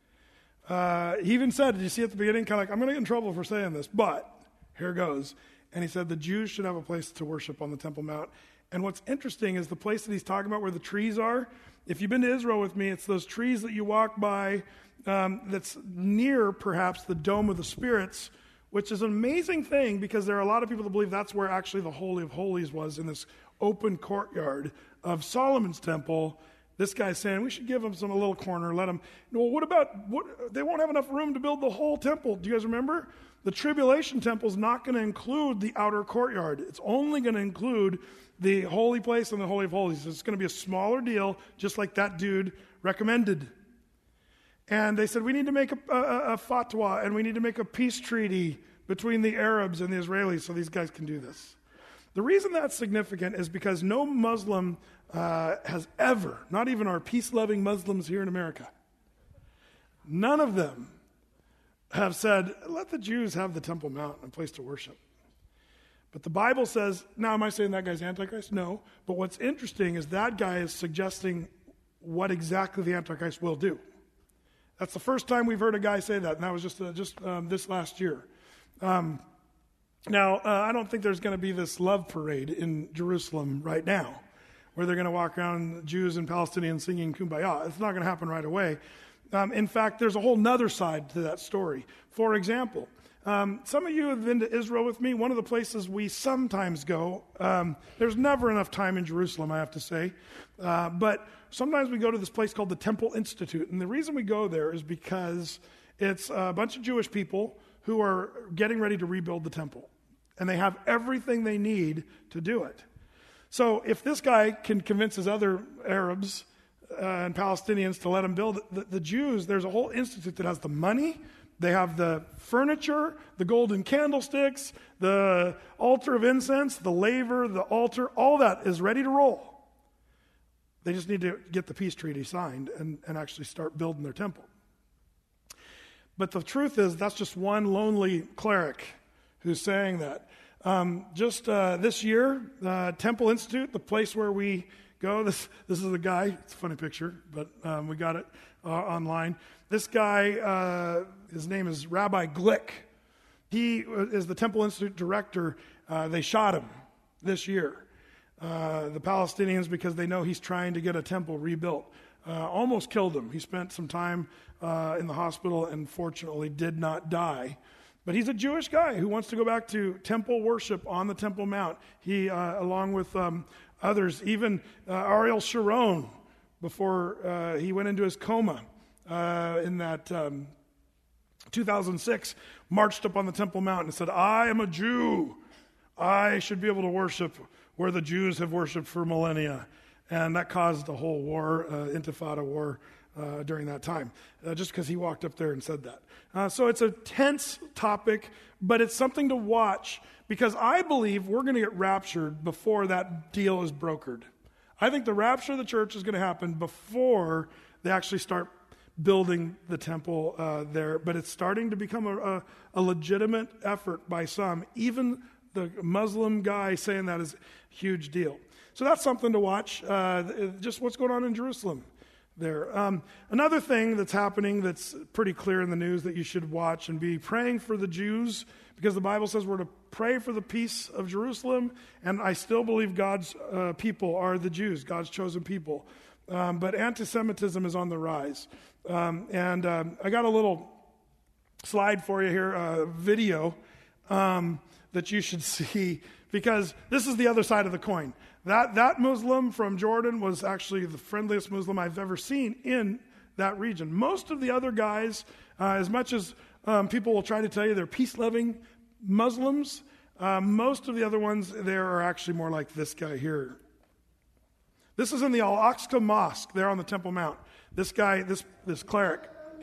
Speaker 2: he even said, did you see at the beginning, kind of like, I'm going to get in trouble for saying this, but here goes. And he said the Jews should have a place to worship on the Temple Mount. And what's interesting is the place that he's talking about where the trees are. If you've been to Israel with me, it's those trees that you walk by that's near, perhaps, the Dome of the Spirits, which is an amazing thing because there are a lot of people that believe that's where actually the Holy of Holies was, in this open courtyard of Solomon's temple. This guy's saying we should give them a little corner, let them. Well, they won't have enough room to build the whole temple. Do you guys remember? The tribulation temple is not going to include the outer courtyard. It's only going to include the holy place and the Holy of Holies. It's going to be a smaller deal, just like that dude recommended. And they said, we need to make a fatwa, and we need to make a peace treaty between the Arabs and the Israelis so these guys can do this. The reason that's significant is because no Muslim has ever, not even our peace-loving Muslims here in America, none of them have said, let the Jews have the Temple Mount, a place to worship. But the Bible says, now am I saying that guy's Antichrist? No. But what's interesting is that guy is suggesting what exactly the Antichrist will do. That's the first time we've heard a guy say that, and that was just this last year. Now, I don't think there's going to be this love parade in Jerusalem right now, where they're going to walk around Jews and Palestinians singing Kumbaya. It's not going to happen right away. In fact, there's a whole nother side to that story. For example, some of you have been to Israel with me. One of the places we sometimes go, there's never enough time in Jerusalem, I have to say, but sometimes we go to this place called the Temple Institute. And the reason we go there is because it's a bunch of Jewish people who are getting ready to rebuild the temple. And they have everything they need to do it. So if this guy can convince his other Arabs and Palestinians to let him build it, the Jews, there's a whole institute that has the money, they have the furniture, the golden candlesticks, the altar of incense, the laver, the altar, all that is ready to roll. They just need to get the peace treaty signed and actually start building their temple. But the truth is, that's just one lonely cleric who's saying that. This year, Temple Institute, the place where we go, this is a guy, it's a funny picture, but we got it online. This guy, his name is Rabbi Glick. He is the Temple Institute director. They shot him this year. The Palestinians, because they know he's trying to get a temple rebuilt, almost killed him. He spent some time in the hospital and fortunately did not die. But he's a Jewish guy who wants to go back to temple worship on the Temple Mount. He, along with others, even Ariel Sharon, before he went into his coma in that 2006, marched up on the Temple Mount and said, "I am a Jew. I should be able to worship where the Jews have worshiped for millennia." And that caused a whole war, intifada war, during that time, just because he walked up there and said that. So it's a tense topic, but it's something to watch, because I believe we're going to get raptured before that deal is brokered. I think the rapture of the church is going to happen before they actually start building the temple there, but it's starting to become a legitimate effort by some. Even the Muslim guy saying that is a huge deal. So that's something to watch, just what's going on in Jerusalem there. Another thing that's happening that's pretty clear in the news that you should watch and be praying for the Jews, because the Bible says we're to pray for the peace of Jerusalem, and I still believe God's people are the Jews, God's chosen people. But anti-Semitism is on the rise. And I got a little slide for you here, a video that you should see, because this is the other side of the coin. That Muslim from Jordan was actually the friendliest Muslim I've ever seen in that region. Most of the other guys, as much as people will try to tell you they're peace-loving Muslims, most of the other ones there are actually more like this guy here. This is in the Al-Aqsa Mosque there on the Temple Mount. This guy, this cleric.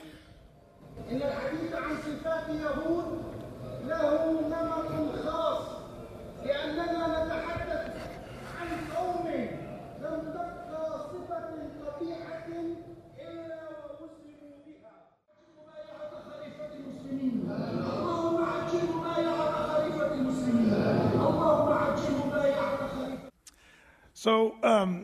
Speaker 2: So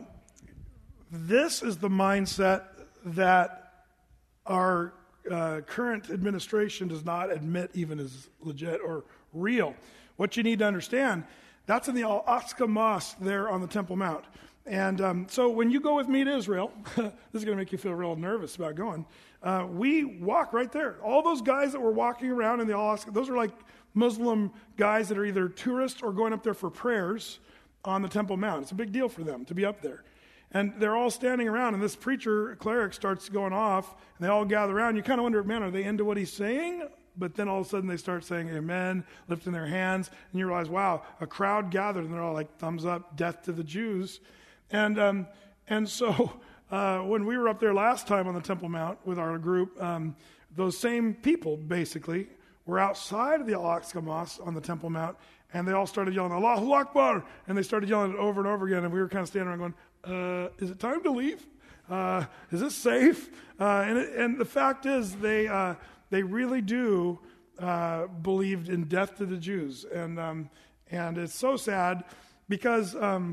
Speaker 2: this is the mindset that our current administration does not admit even as legit or real. What you need to understand, that's in the Al-Aqsa Mosque there on the Temple Mount. And so when you go with me to Israel, this is going to make you feel real nervous about going, we walk right there. All those guys that were walking around in the Al-Aqsa, those are like Muslim guys that are either tourists or going up there for prayers on the Temple Mount. It's a big deal for them to be up there. And they're all standing around, and this cleric starts going off, and they all gather around. You kind of wonder, man, are they into what he's saying? But then all of a sudden they start saying amen, lifting their hands, and you realize, wow, a crowd gathered, and they're all like, thumbs up, death to the Jews. And so when we were up there last time on the Temple Mount with our group, those same people, basically, were outside of the Al-Aqsa Mosque on the Temple Mount, and they all started yelling, Allahu Akbar, and they started yelling it over and over again, and we were kind of standing around going, is it time to leave? Is this safe? And the fact is, they really do believed in death to the Jews, and it's so sad because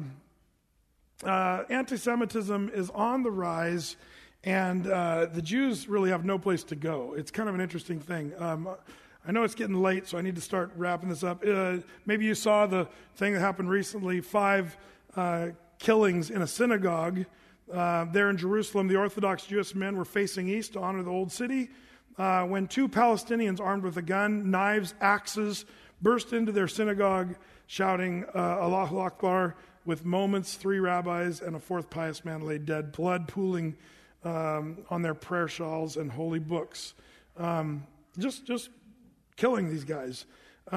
Speaker 2: anti-Semitism is on the rise, and the Jews really have no place to go. It's kind of an interesting thing. I know it's getting late, so I need to start wrapping this up. Maybe you saw the thing that happened recently, 5 killings in a synagogue there in Jerusalem. The Orthodox Jewish men were facing east to honor the old city when 2 Palestinians armed with a gun, knives, axes, burst into their synagogue shouting Allahu Akbar. With moments, 3 rabbis and a 4th pious man lay dead, blood pooling on their prayer shawls and holy books. Just killing these guys.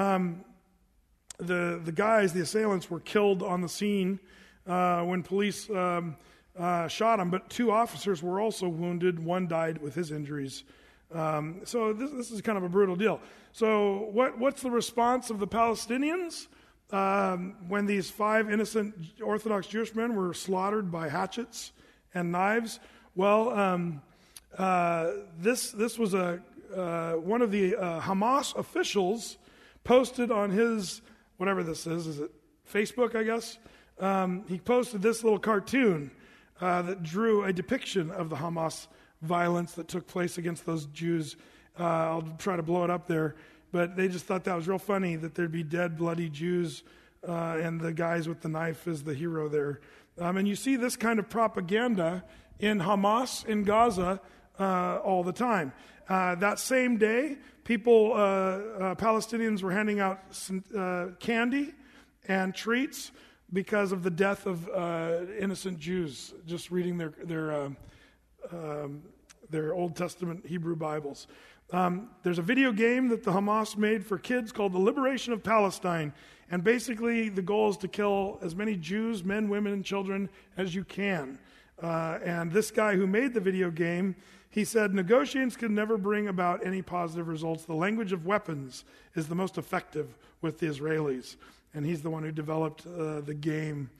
Speaker 2: The guys, the assailants, were killed on the scene when police shot them, but 2 officers were also wounded. 1 died with his injuries. So this is kind of a brutal deal. So what's the response of the Palestinians when these 5 innocent Orthodox Jewish men were slaughtered by hatchets and knives? Well, this was one of the Hamas officials posted on his, whatever this is it Facebook, I guess? He posted this little cartoon that drew a depiction of the Hamas violence that took place against those Jews. I'll try to blow it up there. But they just thought that was real funny that there'd be dead, bloody Jews and the guys with the knife is the hero there. And you see this kind of propaganda in Hamas in Gaza all the time. That same day, Palestinians were handing out candy and treats because of the death of innocent Jews, just reading their Old Testament Hebrew Bibles. There's a video game that the Hamas made for kids called The Liberation of Palestine. And basically, the goal is to kill as many Jews, men, women, and children as you can. And this guy who made the video game, he said, negotiations can never bring about any positive results. The language of weapons is the most effective with the Israelis. And he's the one who developed the game.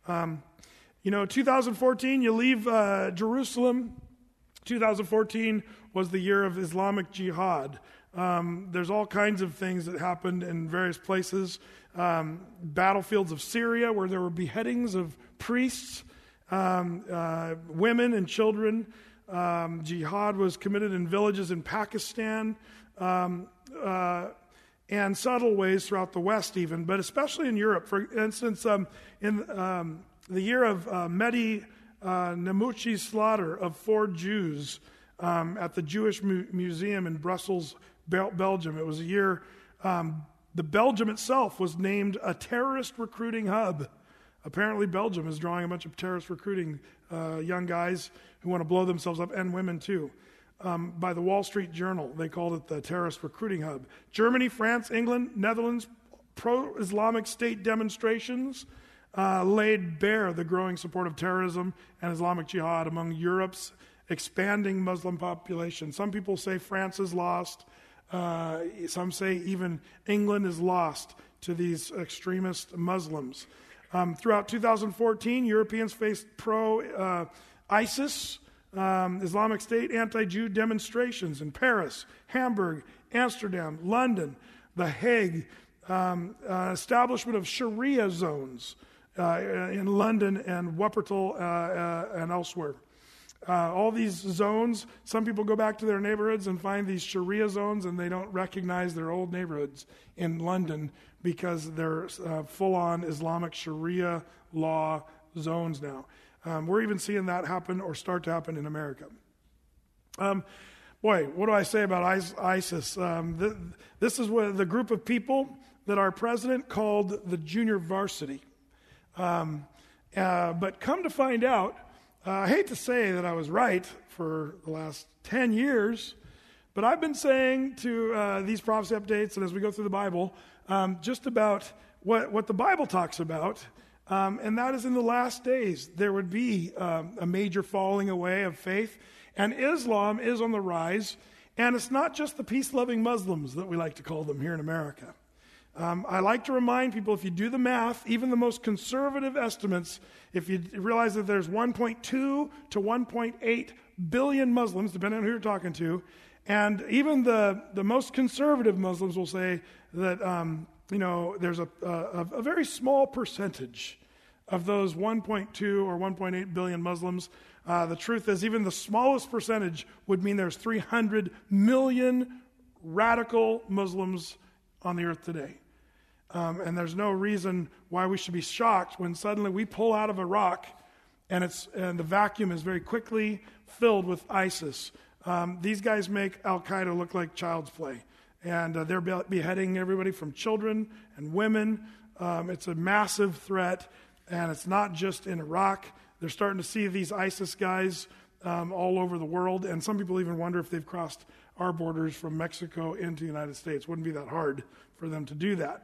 Speaker 2: 2014, you leave Jerusalem. 2014 was the year of Islamic Jihad. There's all kinds of things that happened in various places. Battlefields of Syria, where there were beheadings of priests, women and children. Jihad was committed in villages in Pakistan, and subtle ways throughout the West even, but especially in Europe. For instance, in the year of Mehdi Namuchi's slaughter of 4 Jews at the Jewish Museum in Brussels, Belgium. It was a year, the Belgium itself was named a terrorist recruiting hub. Apparently Belgium is drawing a bunch of terrorist recruiting young guys who want to blow themselves up, and women too. By the Wall Street Journal, they called it the terrorist recruiting hub. Germany, France, England, Netherlands, pro-Islamic State demonstrations laid bare the growing support of terrorism and Islamic Jihad among Europe's expanding Muslim population. Some people say France is lost. Some say even England is lost to these extremist Muslims. Throughout 2014, Europeans faced pro-ISIS, Islamic State, anti-Jew demonstrations in Paris, Hamburg, Amsterdam, London, The Hague, establishment of Sharia zones in London and Wuppertal and elsewhere. All these zones, some people go back to their neighborhoods and find these Sharia zones, and they don't recognize their old neighborhoods in London because they're full-on Islamic Sharia law zones now. We're even seeing that happen or start to happen in America. What do I say about ISIS? This is what the group of people that our president called the junior varsity. But come to find out, I hate to say that I was right for the last 10 years, but I've been saying to these prophecy updates and as we go through the Bible, just about what the Bible talks about, and that is in the last days there would be a major falling away of faith, and Islam is on the rise, and it's not just the peace-loving Muslims that we like to call them here in America. I like to remind people, if you do the math, even the most conservative estimates, if you realize that there's 1.2 to 1.8 billion Muslims, depending on who you're talking to, and even the most conservative Muslims will say that there's a very small percentage of those 1.2 or 1.8 billion Muslims. The truth is, even the smallest percentage would mean there's 300 million radical Muslims on the earth today. And there's no reason why we should be shocked when suddenly we pull out of Iraq and the vacuum is very quickly filled with ISIS. These guys make Al-Qaeda look like child's play. And they're beheading everybody from children and women. It's a massive threat, and it's not just in Iraq. They're starting to see these ISIS guys all over the world, and some people even wonder if they've crossed our borders from Mexico into the United States. Wouldn't be that hard for them to do that.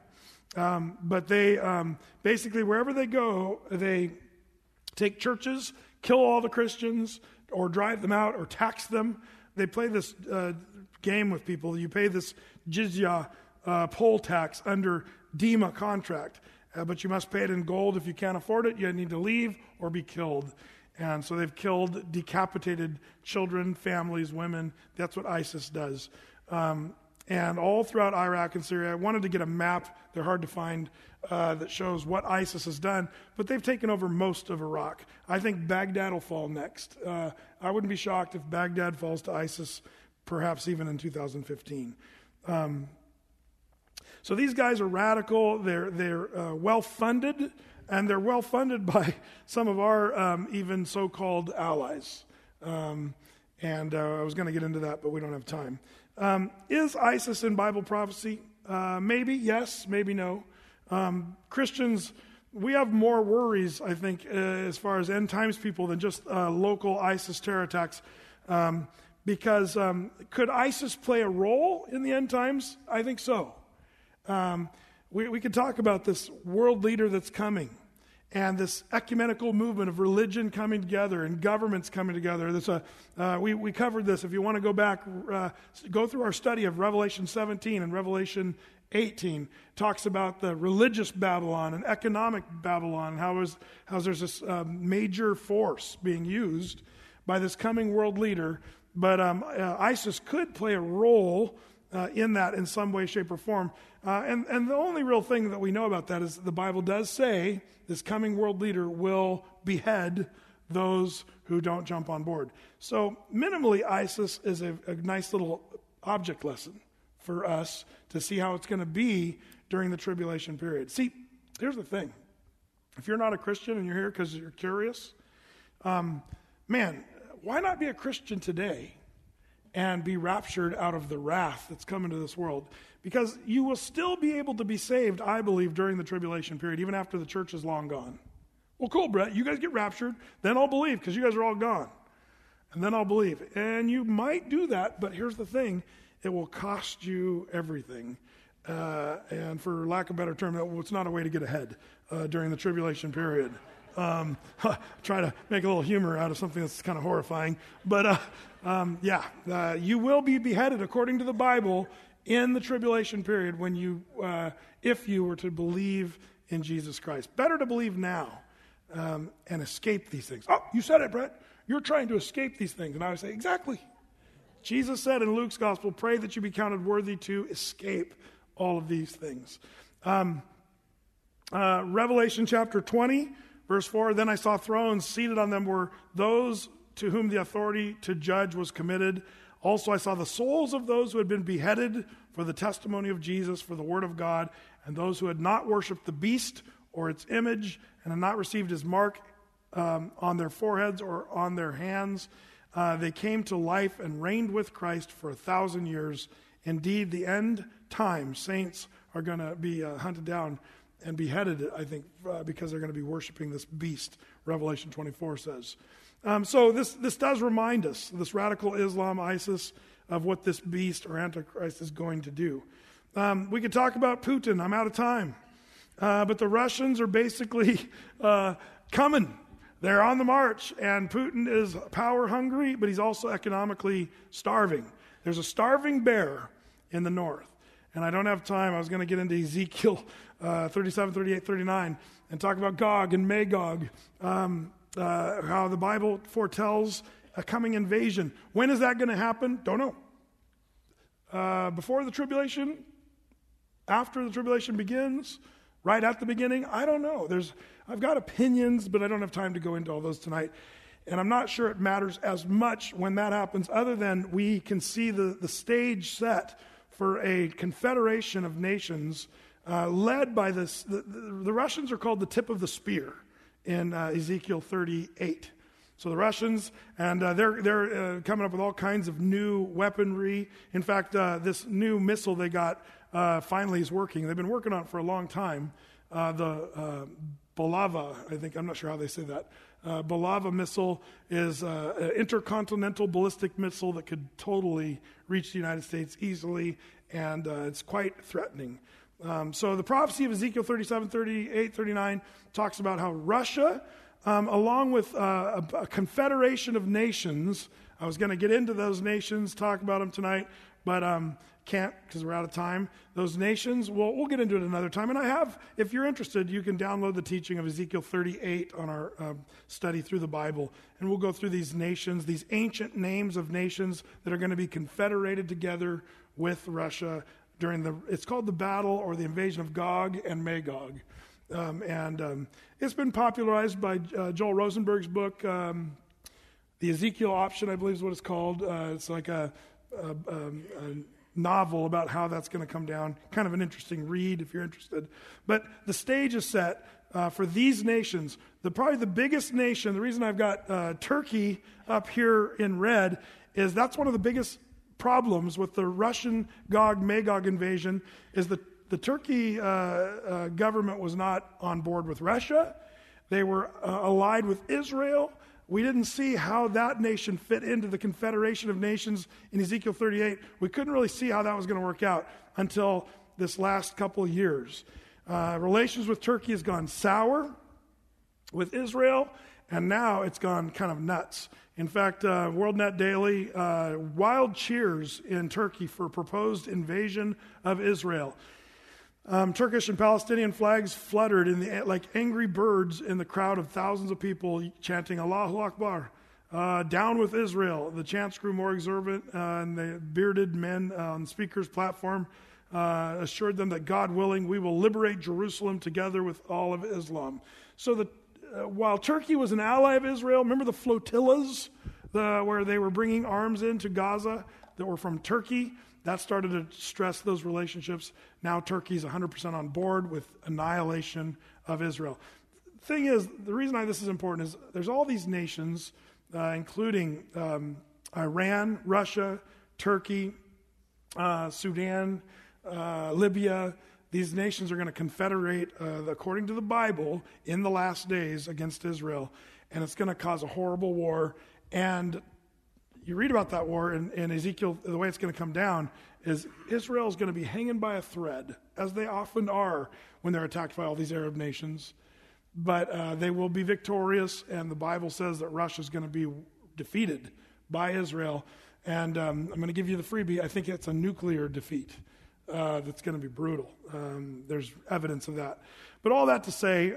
Speaker 2: But they basically, wherever they go, they take churches, kill all the Christians, or drive them out, or tax them. They play this game with people. You pay this jizya poll tax under DEMA contract, but you must pay it in gold. If you can't afford it, you need to leave or be killed. And so they've killed, decapitated children, families, women. That's what ISIS does. And all throughout Iraq and Syria, I wanted to get a map. They're hard to find that shows what ISIS has done, but they've taken over most of Iraq. I think Baghdad will fall next. I wouldn't be shocked if Baghdad falls to ISIS, perhaps even in 2015. So these guys are radical. They're well-funded, and they're well-funded by some of our even so-called allies. And I was going to get into that, but we don't have time. Is ISIS in Bible prophecy? Maybe yes, maybe no. Christians, we have more worries, I think, as far as end times people than just local ISIS terror attacks. because could ISIS play a role in the end times? I think so. We could talk about this world leader that's coming, and this ecumenical movement of religion coming together and governments coming together. We covered this. If you want to go back, go through our study of Revelation 17 and Revelation 18. Talks about the religious Babylon and economic Babylon, and how there's this major force being used by this coming world leader. But ISIS could play a role in that in some way, shape, or form. And the only real thing that we know about that is the Bible does say this coming world leader will behead those who don't jump on board. So minimally, ISIS is a nice little object lesson for us to see how it's going to be during the tribulation period. See, here's the thing. If you're not a Christian and you're here because you're curious, man, why not be a Christian today and be raptured out of the wrath that's coming to this world? Because you will still be able to be saved, I believe, during the tribulation period, even after the church is long gone. Well, cool, Brett. You guys get raptured, then I'll believe, because you guys are all gone. And then I'll believe. And you might do that, but here's the thing. It will cost you everything. And for lack of a better term, it's not a way to get ahead during the tribulation period. Try to make a little humor out of something that's kind of horrifying. But you will be beheaded according to the Bible in the tribulation period when if you were to believe in Jesus Christ. Better to believe now and escape these things. Oh, you said it, Brett. You're trying to escape these things. And I would say, exactly. Jesus said in Luke's gospel, pray that you be counted worthy to escape all of these things. Revelation chapter 20, verse 4, then I saw thrones, seated on them were those to whom the authority to judge was committed. Also I saw the souls of those who had been beheaded for the testimony of Jesus, for the word of God, and those who had not worshipped the beast or its image, and had not received his mark on their foreheads or on their hands. They came to life and reigned with Christ for 1,000 years. Indeed, the end time saints are going to be hunted down and beheaded, I think, because they're going to be worshiping this beast, Revelation 24 says. So this does remind us, this radical Islam, ISIS, of what this beast or Antichrist is going to do. We could talk about Putin. I'm out of time. But the Russians are basically coming. They're on the march, and Putin is power hungry, but he's also economically starving. There's a starving bear in the north. And I don't have time. I was going to get into Ezekiel 37, 38, 39 and talk about Gog and Magog, how the Bible foretells a coming invasion. When is that going to happen? Don't know. Before the tribulation? After the tribulation begins? Right at the beginning? I don't know. I've got opinions, but I don't have time to go into all those tonight. And I'm not sure it matters as much when that happens, other than we can see the stage set for a confederation of nations led by this. The Russians are called the tip of the spear in Ezekiel 38. So the Russians, and they're coming up with all kinds of new weaponry. In fact, this new missile they got finally is working. They've been working on it for a long time. The Bulava, I'm not sure how they say that. Bulava missile is an intercontinental ballistic missile that could totally reach the United States easily, and it's quite threatening. So the prophecy of Ezekiel 37, 38, 39 talks about how Russia, along with a confederation of nations, I was going to get into those nations, talk about them tonight, but can't because we're out of time. Those nations, we'll get into it another time. And I have, if you're interested, you can download the teaching of Ezekiel 38 on our study through the Bible. And we'll go through these nations, these ancient names of nations that are going to be confederated together with Russia during it's called the battle or the invasion of Gog and Magog. It's been popularized by Joel Rosenberg's book, The Ezekiel Option, I believe is what it's called. It's like a novel about how that's going to come down. Kind of an interesting read if you're interested. But the stage is set for these nations. Probably the biggest nation, the reason I've got Turkey up here in red is that's one of the biggest problems with the Russian Gog-Magog invasion is the Turkey government was not on board with Russia. They were allied with Israel. we didn't see how that nation fit into the Confederation of Nations in Ezekiel 38. We couldn't really see how that was going to work out until this last couple of years. Relations with Turkey has gone sour with Israel, and now it's gone kind of nuts. In fact, WorldNet Daily, wild cheers in Turkey for proposed invasion of Israel. Turkish and Palestinian flags fluttered like angry birds in the crowd of thousands of people chanting Allahu Akbar. Down with Israel. The chants grew more exorbitant, and the bearded men on the speaker's platform assured them that, God willing, we will liberate Jerusalem together with all of Islam. So while Turkey was an ally of Israel, remember the flotillas where they were bringing arms into Gaza that were from Turkey? That started to stress those relationships. Now Turkey's 100% on board with annihilation of Israel. Thing is, the reason this is important is there's all these nations, including Iran, Russia, Turkey, Sudan, Libya. These nations are going to confederate, according to the Bible, in the last days against Israel. And it's going to cause a horrible war. And you read about that war in Ezekiel, the way it's going to come down is Israel is going to be hanging by a thread, as they often are when they're attacked by all these Arab nations. But they will be victorious, and the Bible says that Russia is going to be defeated by Israel. And I'm going to give you the freebie. I think it's a nuclear defeat that's going to be brutal. There's evidence of that. But all that to say,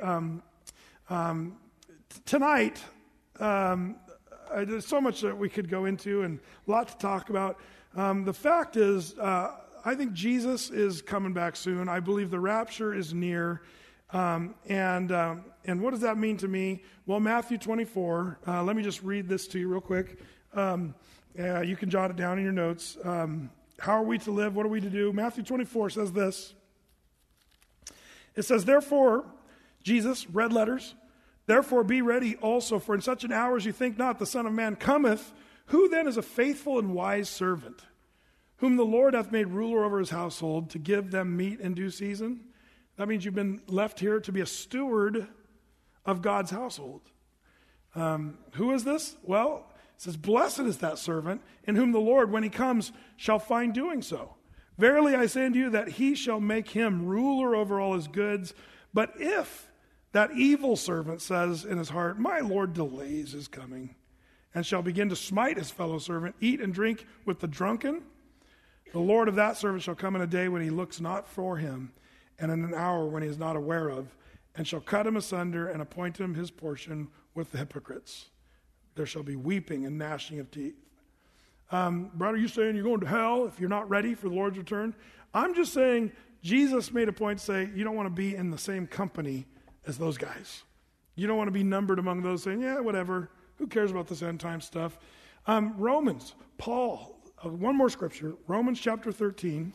Speaker 2: tonight, there's so much that we could go into and a lot to talk about. The fact is, I think Jesus is coming back soon. I believe the rapture is near. And what does that mean to me? Well, Matthew 24, let me just read this to you real quick. You can jot it down in your notes. How are we to live? What are we to do? Matthew 24 says this. It says, therefore, Jesus, red letters, therefore be ready also, for in such an hour as you think not, the Son of Man cometh. Who then is a faithful and wise servant, whom the Lord hath made ruler over his household, to give them meat in due season? That means you've been left here to be a steward of God's household. Who is this? Well, it says, blessed is that servant, in whom the Lord, when he comes, shall find doing so. Verily I say unto you, that he shall make him ruler over all his goods. But if that evil servant says in his heart, my Lord delays his coming, and shall begin to smite his fellow servant, eat and drink with the drunken, the Lord of that servant shall come in a day when he looks not for him, and in an hour when he is not aware of, and shall cut him asunder and appoint him his portion with the hypocrites. There shall be weeping and gnashing of teeth. Brother, are you saying you're going to hell if you're not ready for the Lord's return? I'm just saying Jesus made a point to say you don't want to be in the same company as those guys. You don't want to be numbered among those saying, yeah, whatever. Who cares about this end time stuff? Romans, Paul, one more scripture, Romans chapter 13.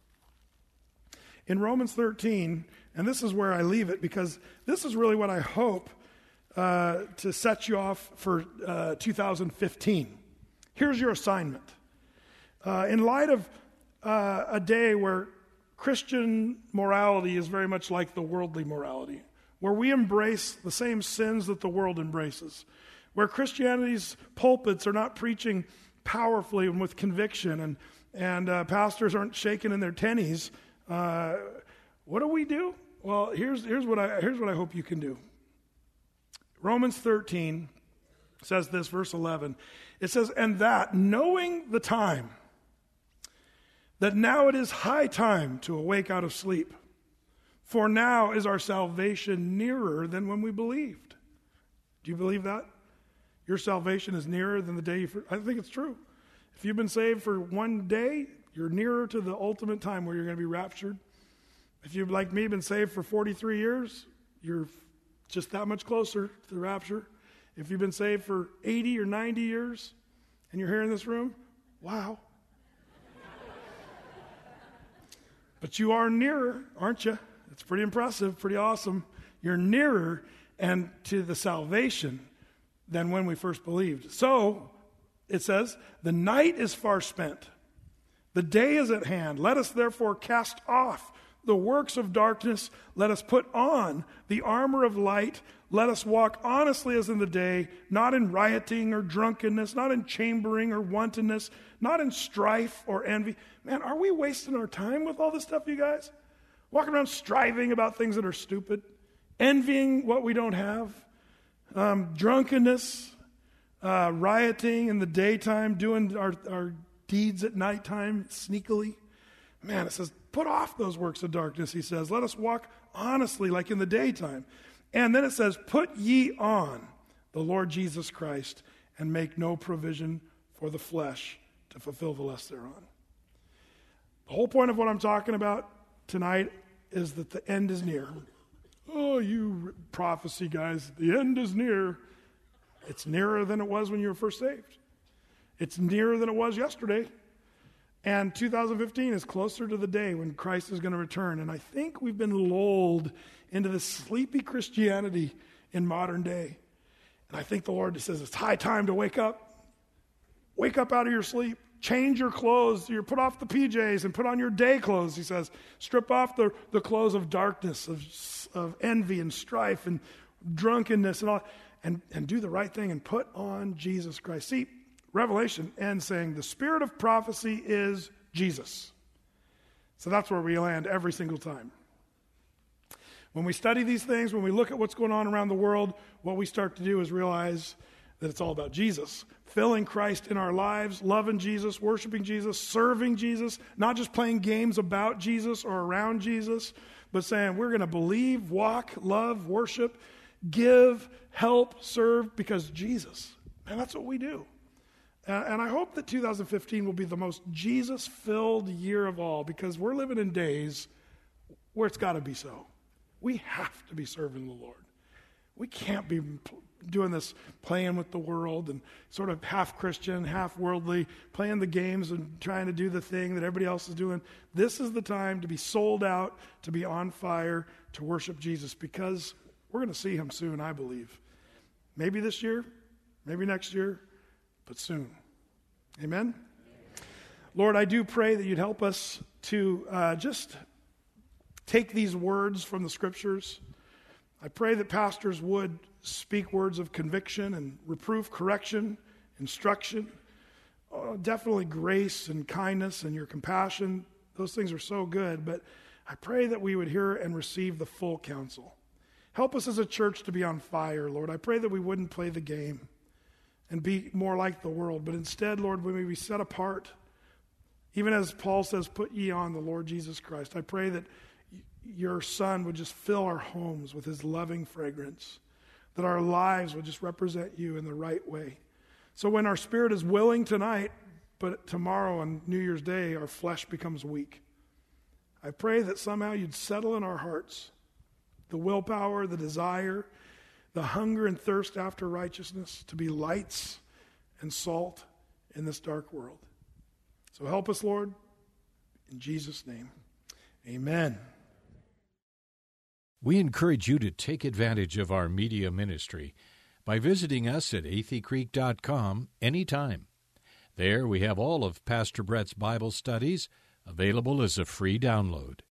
Speaker 2: In Romans 13, and this is where I leave it because this is really what I hope to set you off for 2015. Here's your assignment. In light of a day where Christian morality is very much like the worldly morality, where we embrace the same sins that the world embraces, where Christianity's pulpits are not preaching powerfully and with conviction, and pastors aren't shaking in their tennies, what do? Well, here's what I hope you can do. Romans 13 says this, verse 11. It says, and that, knowing the time, that now it is high time to awake out of sleep, for now is our salvation nearer than when we believed. Do you believe that? Your salvation is nearer than the day I think it's true. If you've been saved for one day, you're nearer to the ultimate time where you're going to be raptured. If you've, like me, been saved for 43 years, you're just that much closer to the rapture. If you've been saved for 80 or 90 years and you're here in this room, wow. But you are nearer, aren't you? It's pretty impressive, pretty awesome. You're nearer and to the salvation than when we first believed. So, it says, the night is far spent. The day is at hand. Let us therefore cast off the works of darkness. Let us put on the armor of light. Let us walk honestly as in the day, not in rioting or drunkenness, not in chambering or wantonness, not in strife or envy. Man, are we wasting our time with all this stuff, you guys? Walking around striving about things that are stupid, envying what we don't have, drunkenness, rioting in the daytime, doing our deeds at nighttime sneakily. Man, it says, put off those works of darkness, he says. Let us walk honestly like in the daytime. And then it says, put ye on the Lord Jesus Christ and make no provision for the flesh to fulfill the lust thereon. The whole point of what I'm talking about tonight is that the end is near. Oh, you prophecy guys, the end is near. It's nearer than it was when you were first saved. It's nearer than it was yesterday. And 2015 is closer to the day when Christ is going to return. And I think we've been lulled into this sleepy Christianity in modern day. And I think the Lord says it's high time to wake up. Wake up out of your sleep. Change your clothes. You put off the PJs and put on your day clothes, he says. Strip off the clothes of darkness, of envy and strife and drunkenness and all. And do the right thing and put on Jesus Christ. See, Revelation ends saying the spirit of prophecy is Jesus. So that's where we land every single time. When we study these things, when we look at what's going on around the world, what we start to do is realize that it's all about Jesus. Filling Christ in our lives, loving Jesus, worshiping Jesus, serving Jesus, not just playing games about Jesus or around Jesus, but saying we're going to believe, walk, love, worship, give, help, serve, because Jesus. And that's what we do. And I hope that 2015 will be the most Jesus-filled year of all, because we're living in days where it's got to be so. We have to be serving the Lord. We can't be doing this playing with the world and sort of half Christian, half worldly, playing the games and trying to do the thing that everybody else is doing. This is the time to be sold out, to be on fire, to worship Jesus, because we're going to see him soon, I believe. Maybe this year, maybe next year, but soon. Amen? Lord, I do pray that you'd help us to just take these words from the Scriptures. I pray that pastors would speak words of conviction and reproof, correction, instruction. Definitely grace and kindness and your compassion. Those things are so good, but I pray that we would hear and receive the full counsel. Help us as a church to be on fire, Lord. I pray that we wouldn't play the game and be more like the world, but instead, Lord, we may be set apart. Even as Paul says, put ye on the Lord Jesus Christ. I pray that your Son would just fill our homes with his loving fragrance, that our lives would just represent you in the right way. So when our spirit is willing tonight, but tomorrow on New Year's Day, our flesh becomes weak. I pray that somehow you'd settle in our hearts the willpower, the desire, the hunger and thirst after righteousness, to be lights and salt in this dark world. So help us, Lord, in Jesus' name. Amen.
Speaker 1: We encourage you to take advantage of our media ministry by visiting us at atheycreek.com anytime. There we have all of Pastor Brett's Bible studies available as a free download.